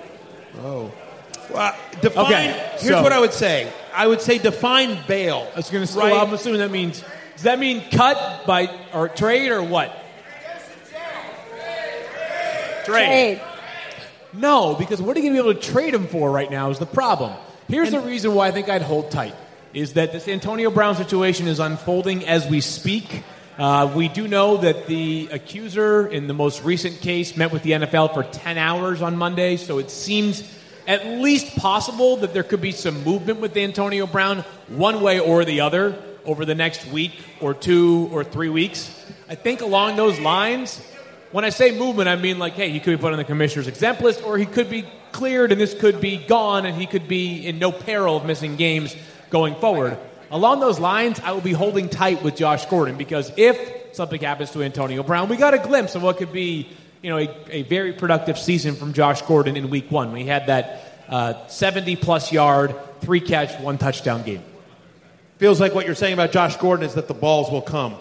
Well, define. Okay, Here's so- what I would say. I would say define bail. I was going to say, right? well, I'm assuming that means, does that mean cut by, or trade, or what? Trade. No, because what are you going to be able to trade him for right now is the problem. Here's the reason why I think I'd hold tight, is that this Antonio Brown situation is unfolding as we speak. We do know that the accuser in the most recent case met with the NFL for 10 hours on Monday, so it seems at least possible that there could be some movement with Antonio Brown one way or the other over the next week or 2 or 3 weeks. I think along those lines, when I say movement, I mean like, hey, he could be put on the commissioner's exempt list, or he could be cleared and this could be gone and he could be in no peril of missing games going forward. Along those lines, I will be holding tight with Josh Gordon, because if something happens to Antonio Brown, we got a glimpse of what could be, you know, a very productive season from Josh Gordon in Week 1. We had that 70-plus yard, 3-catch, 1 touchdown game. Feels like what you're saying about Josh Gordon is that the balls will come.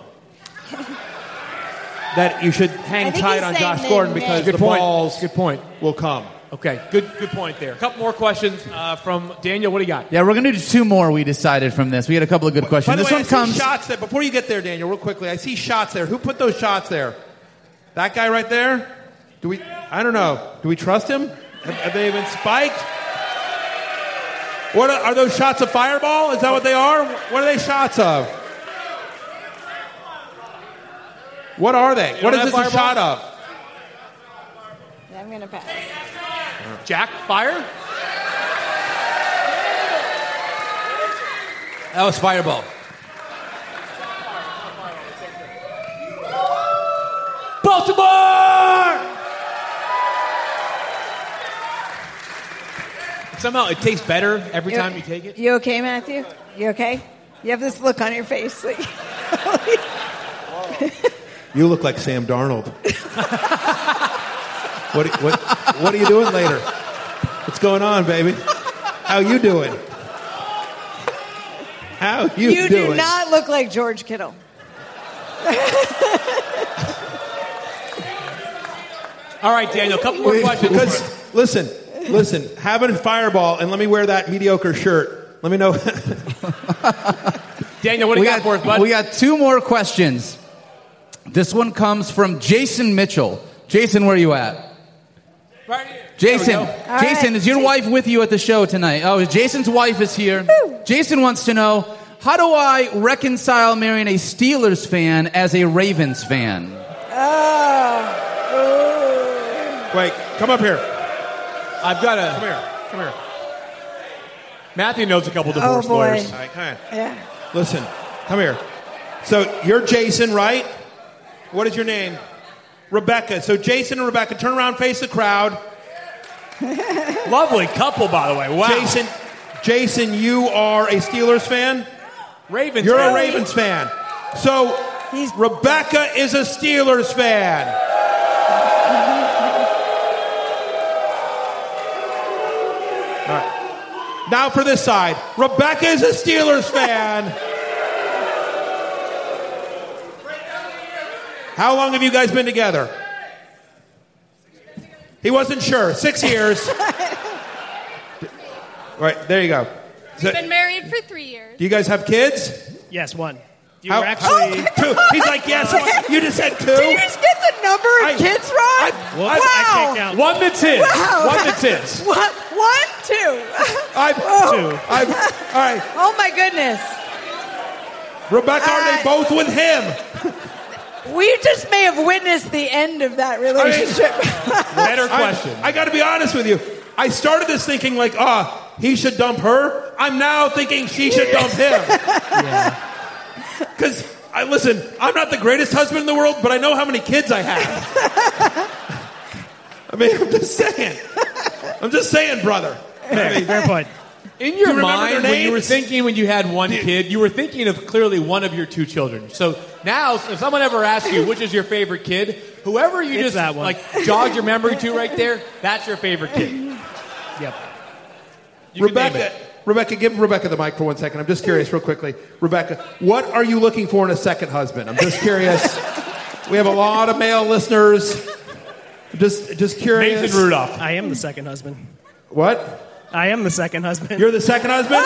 That you should hang tight on Josh Gordon because the balls will come. Okay, good point there. A couple more questions from Daniel. What do you got? Yeah, we're going to do 2 more, we decided, from this. We had a couple of good questions. By the This way, one I comes... see shots there. Before you get there, Daniel, real quickly, I see shots there. Who put those shots there? That guy right there? I don't know. Do we trust him? Have they been spiked? What are those shots of Fireball? Is that what they are? What are they shots of? What are they? What is this a shot of? Yeah, I'm going to pass. Jack, fire? That was Fireball. Baltimore! Somehow it tastes better every time you take it. You okay, Matthew? You okay? You have this look on your face. You look like Sam Darnold. What are you doing later? What's going on, baby? How you doing? How you doing? You do not look like George Kittle. All right, Daniel, a couple more questions. Because, listen, having Fireball and let me wear that mediocre shirt. Let me know. Daniel, what do you got for us, bud? We got 2 more questions. This one comes from Jason Mitchell. Jason, where are you at? Right here. Jason, Jason, is your wife with you at the show tonight? Oh, Jason's wife is here. Jason wants to know, how do I reconcile marrying a Steelers fan as a Ravens fan? Wait, come up here. I've got a... Come here. Matthew knows a couple divorce boy. lawyers. All right, come here. Yeah. Listen, come here. So you're Jason, right? What is your name? Rebecca. So Jason and Rebecca, turn around, face the crowd. Lovely couple, by the way. Wow. Jason, you are a Steelers fan? Ravens You're fan. a Ravens fan. So Rebecca is a Steelers fan. All right. Now for this side. Rebecca is a Steelers fan. How long have you guys been together? He wasn't sure. 6 years. Right, there you go. We've been married for 3 years. Do you guys have kids? Yes, one. You How- were actually... Two. He's like, yes, one. You just said two? Did you just get the number of kids wrong? Whoops, I can't count. One that's his. Wow. One that's his. What? 1, 2. All right. Oh my goodness. Rebecca, are they both with him? We just may have witnessed the end of that relationship. Better question. I got to be honest with you. I started this thinking like, he should dump her. I'm now thinking she should dump him. Because, listen, I'm not the greatest husband in the world, but I know how many kids I have. I mean, I'm just saying, brother. Fair point. In your Do you remember mind, their when you were names? thinking when you had one kid, you were thinking of clearly one of your two children. So now, if someone ever asks you which is your favorite kid, whoever you It's just that one. like jogged your memory to right there, that's your favorite kid. Yep. You can name Rebecca, give Rebecca the mic for 1 second. I'm just curious, real quickly. Rebecca, what are you looking for in a second husband? I'm just curious. We have a lot of male listeners. Just curious. Nathan Rudolph. I am the second husband. What? I am the second husband. You're the second husband?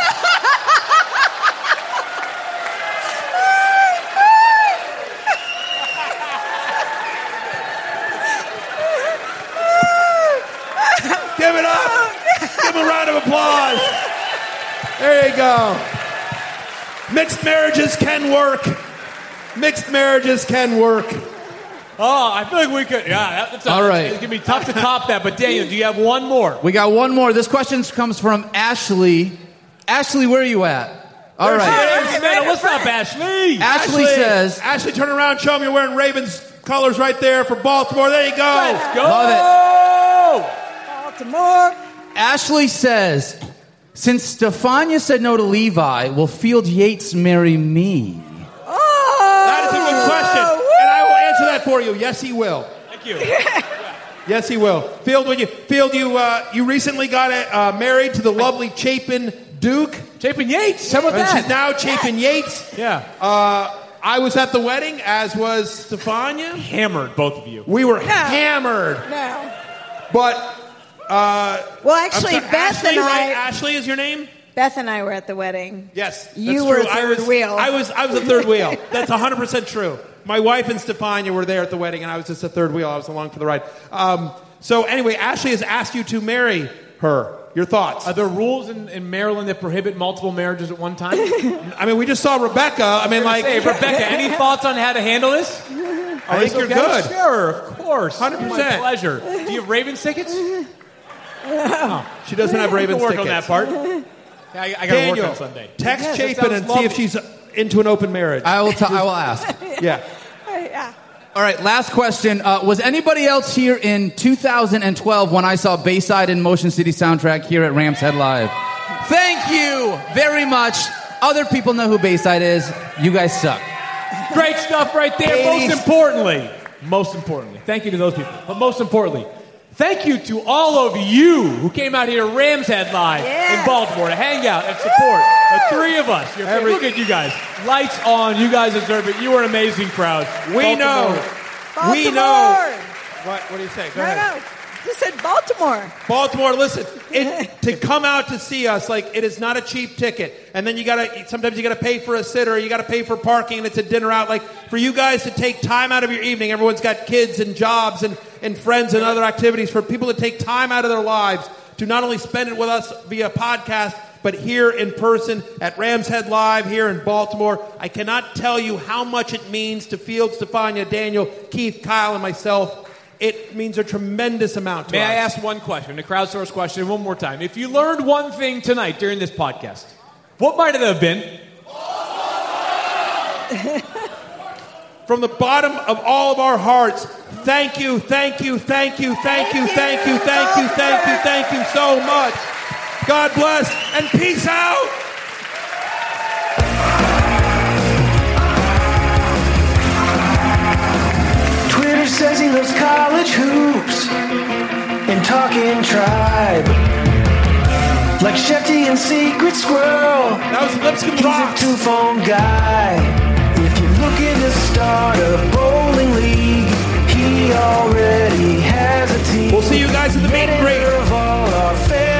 Give it up. Give him a round of applause. There you go. Mixed marriages can work. Mixed marriages can work. Oh, I feel like we could. Yeah, that's All right. It's going to be tough to top that. But Daniel, do you have one more? We got one more. This question comes from Ashley. Ashley, where are you at? All right. Hey, man, what's up, Ashley? Ashley says, Ashley, turn around. Show him you're wearing Ravens colors right there for Baltimore. There you go. Let's go. Love Baltimore. Ashley says, since Stefania said no to Levi, will Field Yates marry me? That is a good question. And I will answer that for you. Yes, he will. Thank you. Yes, he will. Field, you recently got married to the lovely Chapin Duke. Chapin Yates. How about And that? she's now Chapin Yates. Yeah. I was at the wedding, as was Stefania. Hammered, both of you. We were hammered. No. But, Well, actually, I'm sorry, Beth Ashley, and I. right? Ashley is your name? Beth and I were at the wedding. Yes, You that's were true. third wheel. I was a third wheel. That's 100% true. My wife and Stefania were there at the wedding, and I was just a third wheel. I was along for the ride. So anyway, Ashley has asked you to marry her. Your thoughts? Are there rules in Maryland that prohibit multiple marriages at one time? I mean, we just saw Rebecca. I mean, like, Hey, Rebecca, any thoughts on how to handle this? I think you're good. Sure, of course. 100%. My pleasure. Do you have Ravens tickets? She doesn't have Ravens work tickets. on that part. I got to work Daniel, on Sunday. text Yes, that Chapin sounds and see if she's into an open marriage. I will ask. Yeah. Yeah. All right, last question. Was anybody else here in 2012 when I saw Bayside in Motion City soundtrack here at Rams Head Live? Thank you very much. Other people know who Bayside is. You guys suck. Great stuff right there. Most importantly, thank you to those people. But most importantly, thank you to all of you who came out here to Rams Head Live in Baltimore to hang out and support. The three of us. Look at you guys. Lights on. You guys deserve it. You are an amazing crowd. We know. We know. What do you say? Go ahead. No. You said Baltimore. Baltimore, listen, to come out to see us, like, it is not a cheap ticket. And then sometimes you gotta pay for a sitter, you gotta pay for parking, and it's a dinner out. Like, for you guys to take time out of your evening, everyone's got kids and jobs and friends and other activities, for people to take time out of their lives to not only spend it with us via podcast, but here in person at Rams Head Live here in Baltimore. I cannot tell you how much it means to Field, Stefania, Daniel, Keith, Kyle, and myself. It means a tremendous amount to us. May I ask one question, a crowdsourced question, one more time? If you learned one thing tonight during this podcast, what might it have been? From the bottom of all of our hearts, thank you, thank you, thank you, thank you, thank you, thank you, thank you, thank you so much. God bless and peace out. Twitter says he loves college hoops and talking tribe. Like Shefty and Secret Squirrel. That was Lipscomb He's Rocks. a two-phone guy. If you're looking to start a bowling league, he already has a team. We'll see you guys in the meet and greet. Of all our